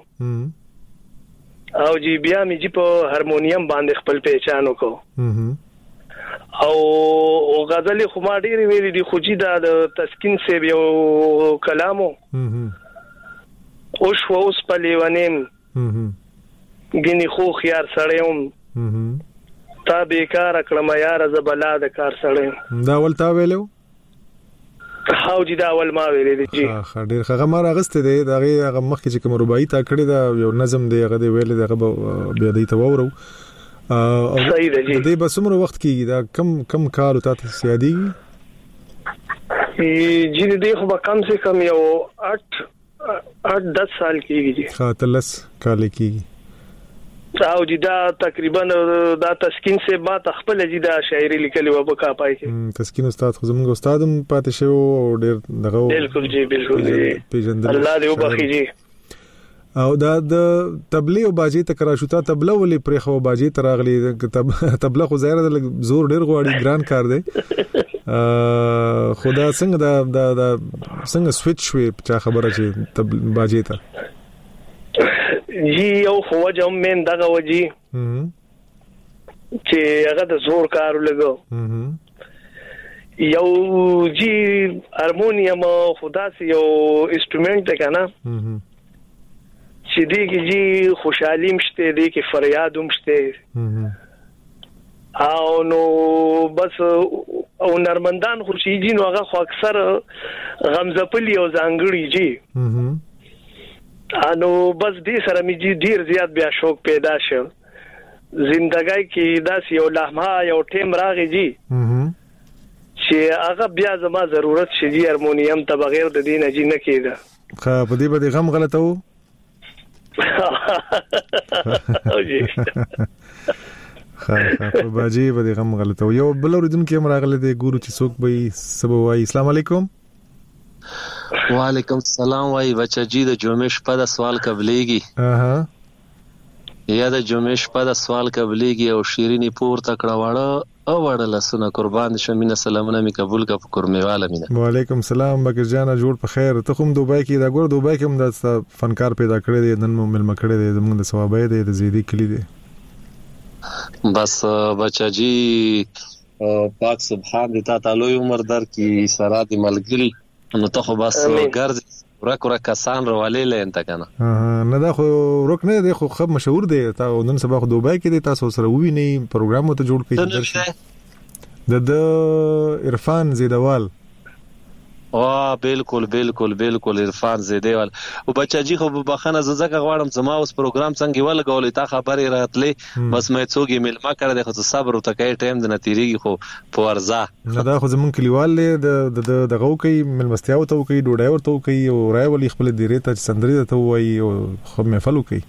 او جی بیا می په هارمونیم باندې خپل پہچانو کو او غزل خو ما ډېری ویلي دي خو جی دا د تسکین سی یو کلامو اوش و اوس په لیوانیم ګنی خو خيار سړیوم تا بیکار کړم یار زبلا د کار سړی دا ول تا ویلو هاو جی دا اول ما ویلې دي جی ډېر ښه ما راغسته دی دا هغه مخکې چې کوم رباعي تا کړی دا یو نظم دی هغه دی ویلې دا بیا دی ته وورو صحیح دی جی دې بس عمر وخت کې دا کم کال او تاسو سیادي جی دې خو کم سے کم یو 8-10 سال کېږي جی ها 13 کال کېږي او جی دا تقریبا دا تسکین سے ما تخپل جی دا شاعری لیکلی و په کاپای کې تسکین استاد خو زموږ استادم پاتې شو او ډېر دغه بالکل جی بالکل جی الله دې وبخي جی او دا د تبلیغ او باجی تکرا شو ته تبلیغ ولې پرې خو باجی تراغلی تبلیغ خو ظاهر زور ډېر غواړي ګران کار دی خدا څنګه دا څنګه سویچ شوی چا خبره چې باجی ته جی یو خو جام من دغه وجی چې هغه د زور کار لګو یو جی هارمونیم خدا سي یو انسټرومنت ده کنه چې دی کې جی خوشحالي مشته دی کې فریاد مشته او نو بس او نرمندان خوشي جی نو هغه خو اکثر غمزپلی او زنګړي جی انو بس دې سره می جی ډیر زیات بیا شوق پیدا شو زندګۍ کې داس یو لمحه یو ټیم راغی جی چې هغه بیا زما ضرورت شي جی هارمونیم ته بغیر د دینه جی نه کېده خا په دې باندې غم غلطه وو خا په باجی باندې غم غلطه وو یو بل اوریدونکو هم راغله د ګورو چې څوک به سبا وای السلام علیکم وعلیکم السلام وای بچا جی د جمعې شپه د سوال قبليږي یا د جمعې شپه د سوال قبليږي او شیرینی پورته کړه واړه او واړه لسونه قربان شمینه سلامونه می قبول کا کورمیواله مینه وعلیکم السلام بکر جان جوړ په خیر ته کوم دوبای کې دا ګور دوبای کې هم د فنکار پیدا کړی دی نن مو ملما کړی دی زموږ د ثوابای دی د زیدی کلی دی بس بچا جی پاک سبحان دې تعالی عمر در کی سره د ملګری نو ته خو بس ګرځ ورکو کسان روالې لینته کنه نه دا خو رک نه دی خو خب مشهور دی تا نن سبا خو دوبای کې دی تاسو سره ویني پروګرام ته جوړ کړی د عرفان زیدوال بالکل بالکل بالکل عرفان زیدوال او بچا جی خو بخنه زکه غواړم زما اوس پروګرام څنګه ولګولې تا خبرې راتلې بس مې څوګي ملما کړ د خو صبر او تکای ټایم د نتیریږي خو پورزا نه دا خو زمون کلیوال له د غو کوي ملمستیاو ته کوي ډوډۍ ورته کوي او راولي خپل دیره ته سندري ته وایي او خو محفل کوي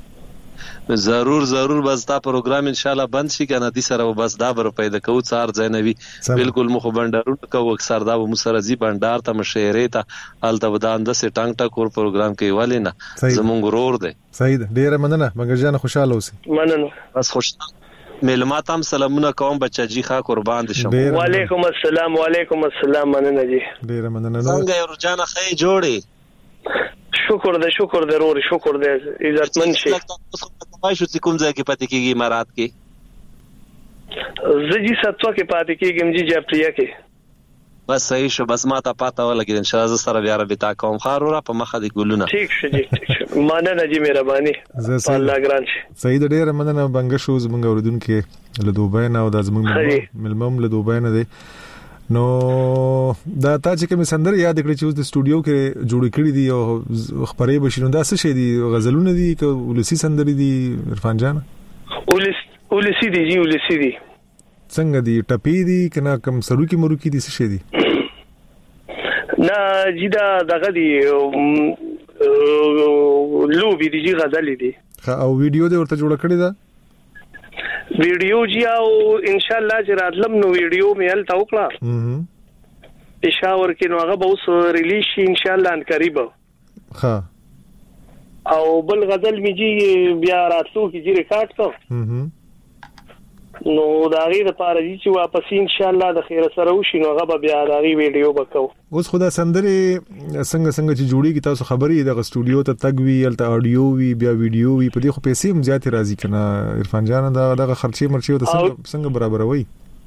ضرور بس دا پروګرام ان شاء الله بند شي کنه دي سره بس دا بر پیدا کوو څار ځنوي بالکل مخ بندارو کو اکثر دا مسره زی بندار ته مشهره ته الته ودان د سټنګ ټاکور پروګرام کې والی نه زمونږ ورور دی صحیح ډیره مننه مګر جان خوشاله اوسئ مننه بس خوشاله ملماتام سلامونه کوم بچا جی ښا قربان دي شم وعلیکم السلام مننه جی ډیره مننه څنګه ورجانه خې جوړي شکر دې رور شکر دې عزتمن شي. وای شو چې کوم ځای کې پاتې کیږي امارات کې؟ زه جی ستو کې پاتې کیږم جی جاپټیا کې. بس صحیح شو، بس ما ته پاته ولګید ان شاء الله سره بیا رابطه کوم. خارورا په مخه دي ګلونه. ټیک شي جی ټیک شي، مانه جی مهرباني الله ګران شي. صحیح د ډیره مننه بنګ شو زمونږ اوریدونکو له دوبۍ نه او د زمونږ ملمم له دوبۍ نه دی. نو دا تا چې کوم سندره یاد کړی چې اوس د استودیو کې جوړ کړی دی او خبرې بشینو دا څه شي دي؟ غزلونه دي که ولسی سندري دي عرفان جان؟ ولسی دي جی ولسی دي. څنګه دي ټپی دي کنه کم سروکی مروکی دي څه شي دي؟ نه جی دا دغه دي لوبي دي جی غزل دي. او ویډیو دې ورته جوړ کړی دا؟ ویډیو جی او ان شاء الله چې راتلم نو ویډیو مې هل تا وکړه پېښور کې نو هغه به اوس ریلیز شي ان شاء الله ان قریب. ها او بل غزل می جی بیا راتلو کې جی ریکارډ کو نو دا غي د پاره چې واپس ان شاء الله د خیر سره وشي نو هغه بیا دا غي ویډیو وکاو. اوس خدا سندري څنګه چې جوړیږي تاسو خبري د استودیو ته تګ وی الته اډیو وی بیا ویډیو وی په دې خو پیسې هم زیات راځي کنه عرفان جان دا خرچي مرچي ته څنګه برابروي؟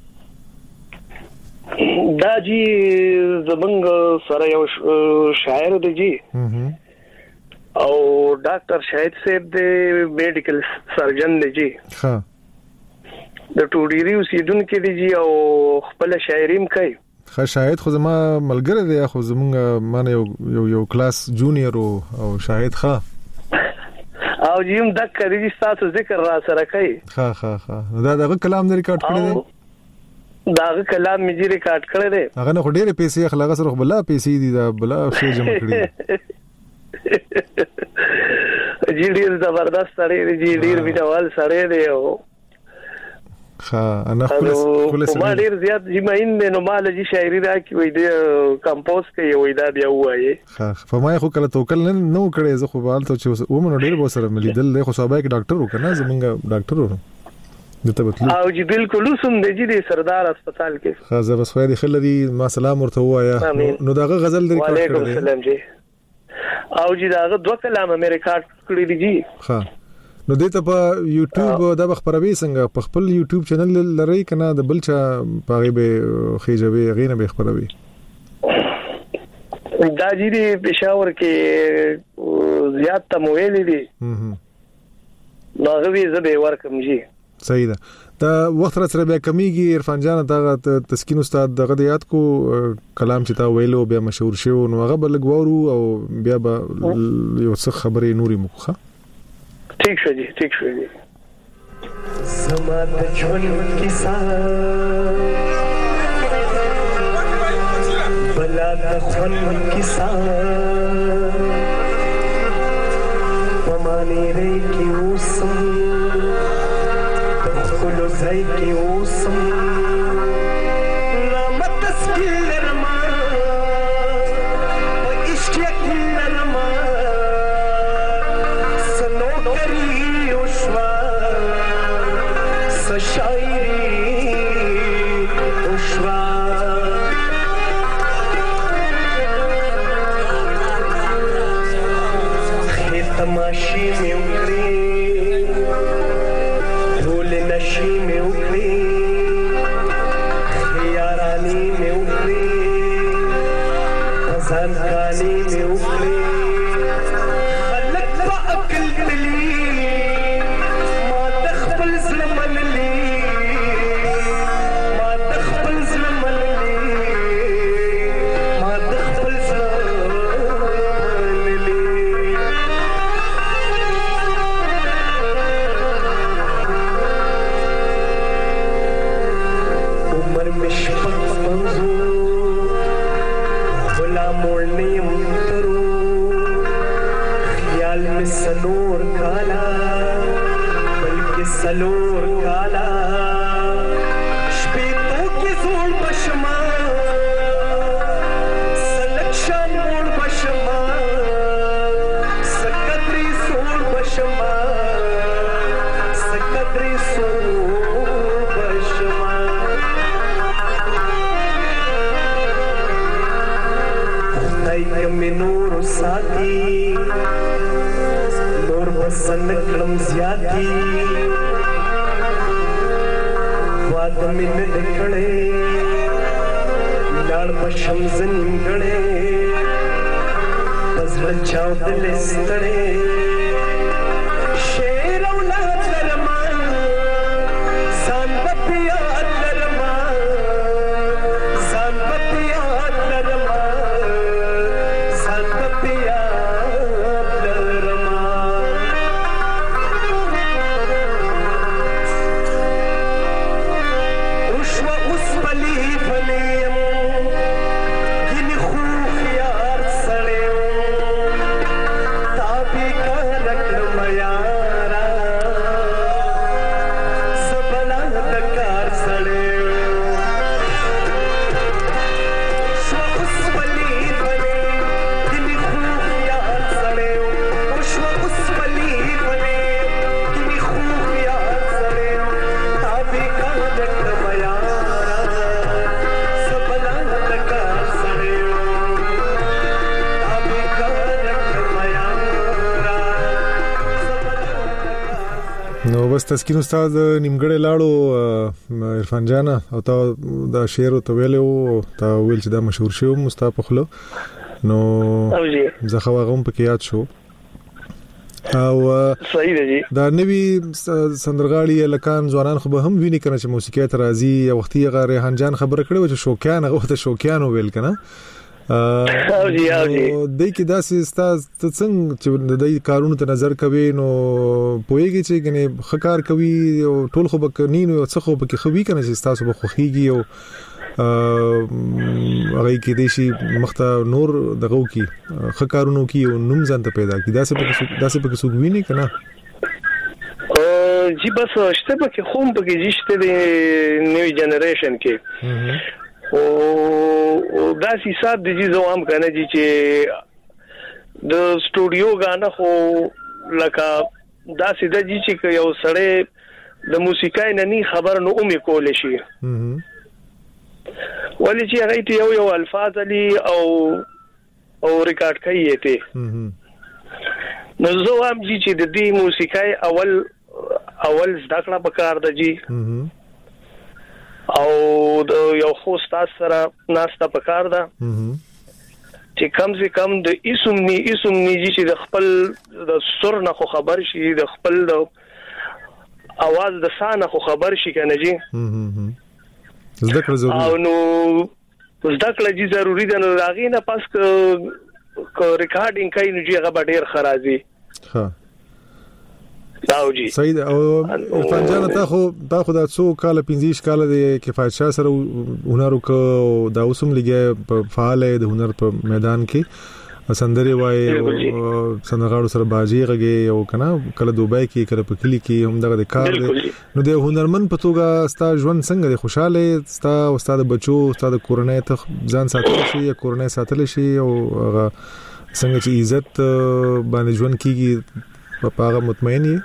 دا جی زمنګ سره یو شاعر دی جی او ډاکټر شاهد صاحب دی میډیکل سرجن دی جی. ها د ټوډيري اوسیدونکو دي جی او خپل شاعریم کوي. خا شاهد خو زما ملګری دی خو زمونږ مانه یو کلاس جونیئر او شاهد ښه او جیم د کړي تاسو ذکر را سره کوي. ها دا دغه کلام د ریکارډ کړی دی؟ داغه کلام می جی ریکارډ کړی دی. هغه نه ډېر پیسې اخلاق سره بلا پیسې دي دا بلا شی جمع کړی. جی ډیر زبردست سره دی جی ډیر ویډیوال سره دی او انا خپل ما ډیر زیات جمعین نو مال جی شاعری را کی وې د کمپوز کوي وې دا بیا وایي. په ما خو کله توکل نه کړې زه خو بالته چې ومنو ډیر به سره ملیدل خو صاحب کې ډاکټر وکنه زمونږ ډاکټر وو دته بتلو او جی بالکل سم دی جی سردار هسپتال کې. خازه بس خو دې خلري ما سلام ورته وایا نو داغه غزل د ریکارډ کړی. وعلیکم السلام جی. او جی داغه دوه کلام مې ریکارډ کړی دي جی. ها نو دته په یوټیوب دا خبروي څنګه په خپل یوټیوب چینل لري کنه د بل چا پاره به خېجوي غینه به خبروي؟ دا جی دی پېښور کې زیات تمویل دي نو غوي زبې ورکم جی. صحیح ده. دا وخت سره بیا کمیږي عرفان جان دا تسکین استاد دغه یاد کو کلام چې تا ویلو بیا مشهور شو نو هغه بلګورو او بیا به یو څه خبرې نوري مخه. ٹھیک شو جی ٹھیک شو جی. زما د ژوند کیسه بلا د ژوند کیسه ومانه ری کی اوسم خپل ځای کی اوسم نامت سکل رما په عشق کې رما شاعری اوشوا خیر تماشی میں اکڑی ڈھول نشی میں اکڑی خیارانی میں اکڑی خزان کانی میں اکڑی خلق با عقل دلی ما تخبل ظلمن سلور کالا شپیتو کی زور بشما سلکشان مور بشما سکدری سور بشما سکدری سور بشما خدای کمی نور ساتي نور بسن کلم زیاتی واد من دکړې لړ پشم زنګړې پزړ چاو دل ستړې شیر اولاد لرما سان بپیا لرما سان بپیا لرما سان بپیا لرما وشوا اوس بلی فلیم ګنی خو خيار سړیو تابې کړکړم یارا سبلا د کار سړیو شوا اوس بلی فلیم ګنی خو خيار سړیو شوا اوس بلی فلیم ګنی خو خيار سړیو تابې کړکړم یارا سبلا د کار سړیو تابې کړکړم یارا نو بس تسکین استاد نیمګړې لاړو عرفان جان او تا دا شعر او تویلو تا ویل چې دا مشهور شو مستاپخلو نو زه خو هغه په کې یاد شو او صحیح دی دا نوی سندرغاړي لکان ځوانان خو به هم ویني کنه چې موسیقي ته راځي او وختي غیر ریحان جان خبره کړې و چې شوکیان هغه ته شوکیان ویل کنه د کې داسې استاد څنګه چې د دې کارونو ته نظر کوي نو پوهیږي چې کنه خکار کوي او ټول خو بکني نو څه خو بکې خوي کنه چې تاسو به خوخيږي او هغه کې د شي مخته نور دغه کی خکارونو کی او نوم ځان ته پیدا کی داسې په څه ویني کنه جی بس شته په کې خوم په کې جشته د نیو جنریشن کې او دا حساب د جزو هم کنه چې د سټوډیو غاڼه خو لکه دا سیده چې یو سړی د موسیقای نه ني خبر نو اومې کول شي ولی چې هغه ته یو الفاظ علی او ریکارډ کوي ته نو زه هم چې د دې موسیقای اول زده کړه پکار د جی او یو خو تاسو سره ناسته پکار ده چې کم سے کم د اسمنی چې د خپل د سر نه خو خبر شي د خپل د आवाज د سانه خو خبر شي کنه جی زده کړه ضروري او نو زده کړه جی ضروري ده نو راغی نه پاس ک ریکارډینګ کوي نو جی هغه ډیر خرازي ها داو جی صحیح او فنجان ته خو دا څو کال 15 کال د کفایت شاه سره هنر کو دا اوسم لګي په فعال د هنر په میدان کې سندري وای سندرغاړو سره باجی غږی او کنه کله دوبای کې کله په کلی کې هم دغه کار نو د هنرمن په توګه ستا ژوند څنګه د خوشاله ستا استاد بچو استاد کورنۍ ته ځان ساتل شي یا کورنۍ ساتل شي او څنګه چې عزت باندې ژوند کیږي په هغه مطمئن یې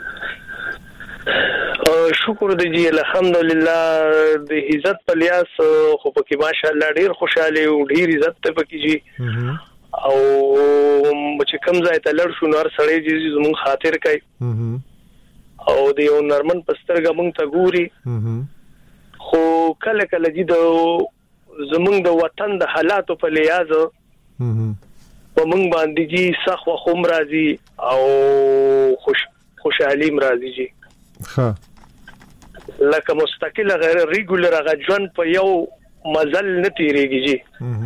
شکر دی الحمدلله د عزت په لیاس خو پکې ماشاءالله ډیر خوشاله او ډیر عزت ته پکې جی او چې کوم ځای ته لړ شو نور سړی چې زمون خاطر کوي او د یو نرمن پسترګه مونږ ته ګوري خو کله کله چې د زمون د وطن د حالاتو په لیاز په مونږ باندې چې سخت خوم راځي او خوشحالي راځي جی ها لکه مستقله غیر ریګولر غجن په یو مزل نه تیریږي جی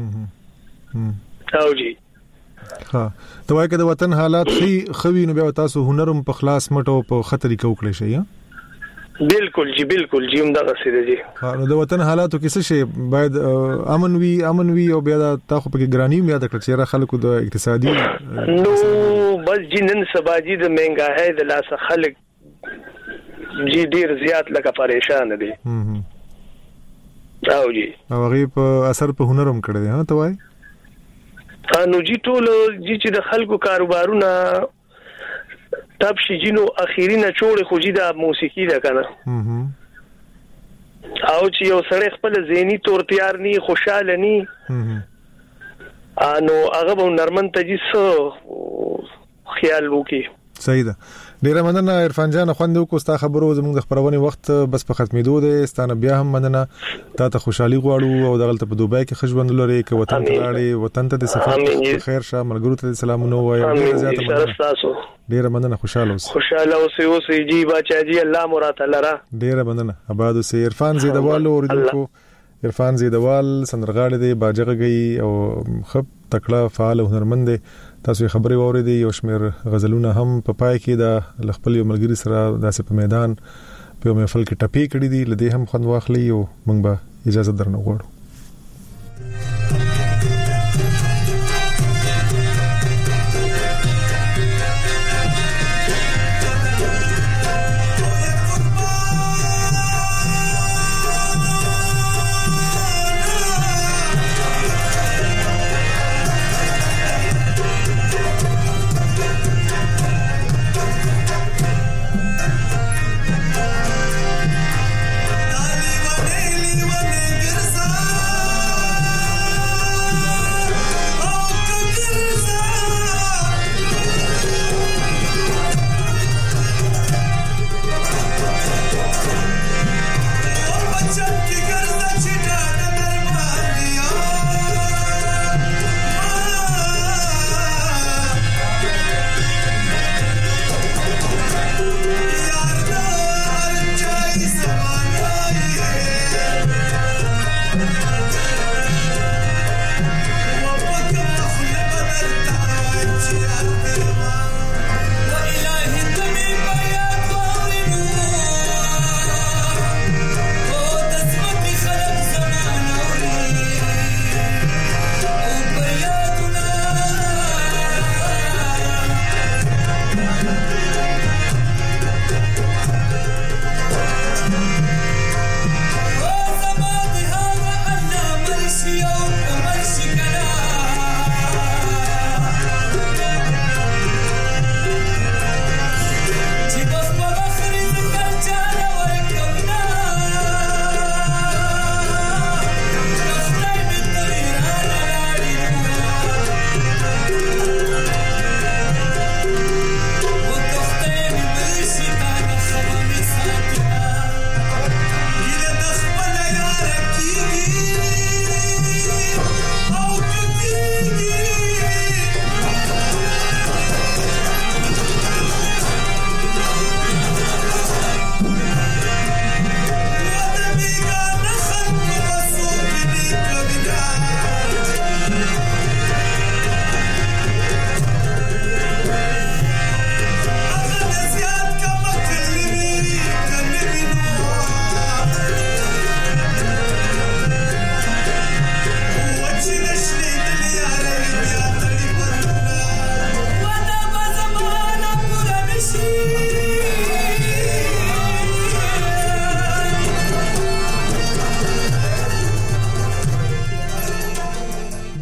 او جی ها ته وایې کده وطن حالات خوي نو بیا تاسو هنرم په خلاص مټو په خطرې کې وکړی شي بالکل جی هم دا غسیده جی ها نو د وطن حالاتو کې څه شي باید امن وی او بیا تاسو په ګرانی مې یاد کړئ چې خلکو د اقتصادي نو بس جنن سباجی د مهنګای د لاس خلک جی ډیر زیات لکه پریشان دي او جی او غي په اثر په هنرم کړی ها ته وای نو جی ټول جی چې د خلکو کاروبارونه تب شي جنو اخیری نه چوره خو جی د موسیقي ده کنه او چې یو سړی خپل ذهني تور تیار ني خوشاله ني انو هغه نرمن تجسو خیال وکي. صحیح ده. ډیره مننه عرفان جان، خوندو کو ستا خبرو زموږ د خبرونه وخت بس په ختمېدو ده. ستانه بیا هم مننه، تا ته خوشحالي غواړو او دغلت په دوبای کې خښبند لري ک وطن ته لاړې، وطن ته د سفر خیر شه، ملګرو ته سلامونه وایي. ډیره زیاته مننه. ډیره مننه، خوشاله اوسئ جی بچا جی، الله مراد لرا. ډیره مننه. آباد اوسئ. عرفان زیدوال اوریدونکو، عرفان زیدوال سندرغاړی دی، باجغږی او خپ تکړه فعال هنرمند دی. تاسو خبري واورېدي، یو شمېر غزلونه هم په پای کې د خپل یو ملګری سره داسې په میدان په محفل کې ټپي کړي دي، لدې هم خوند واخلي او موږ به اجازه درنه غواړو.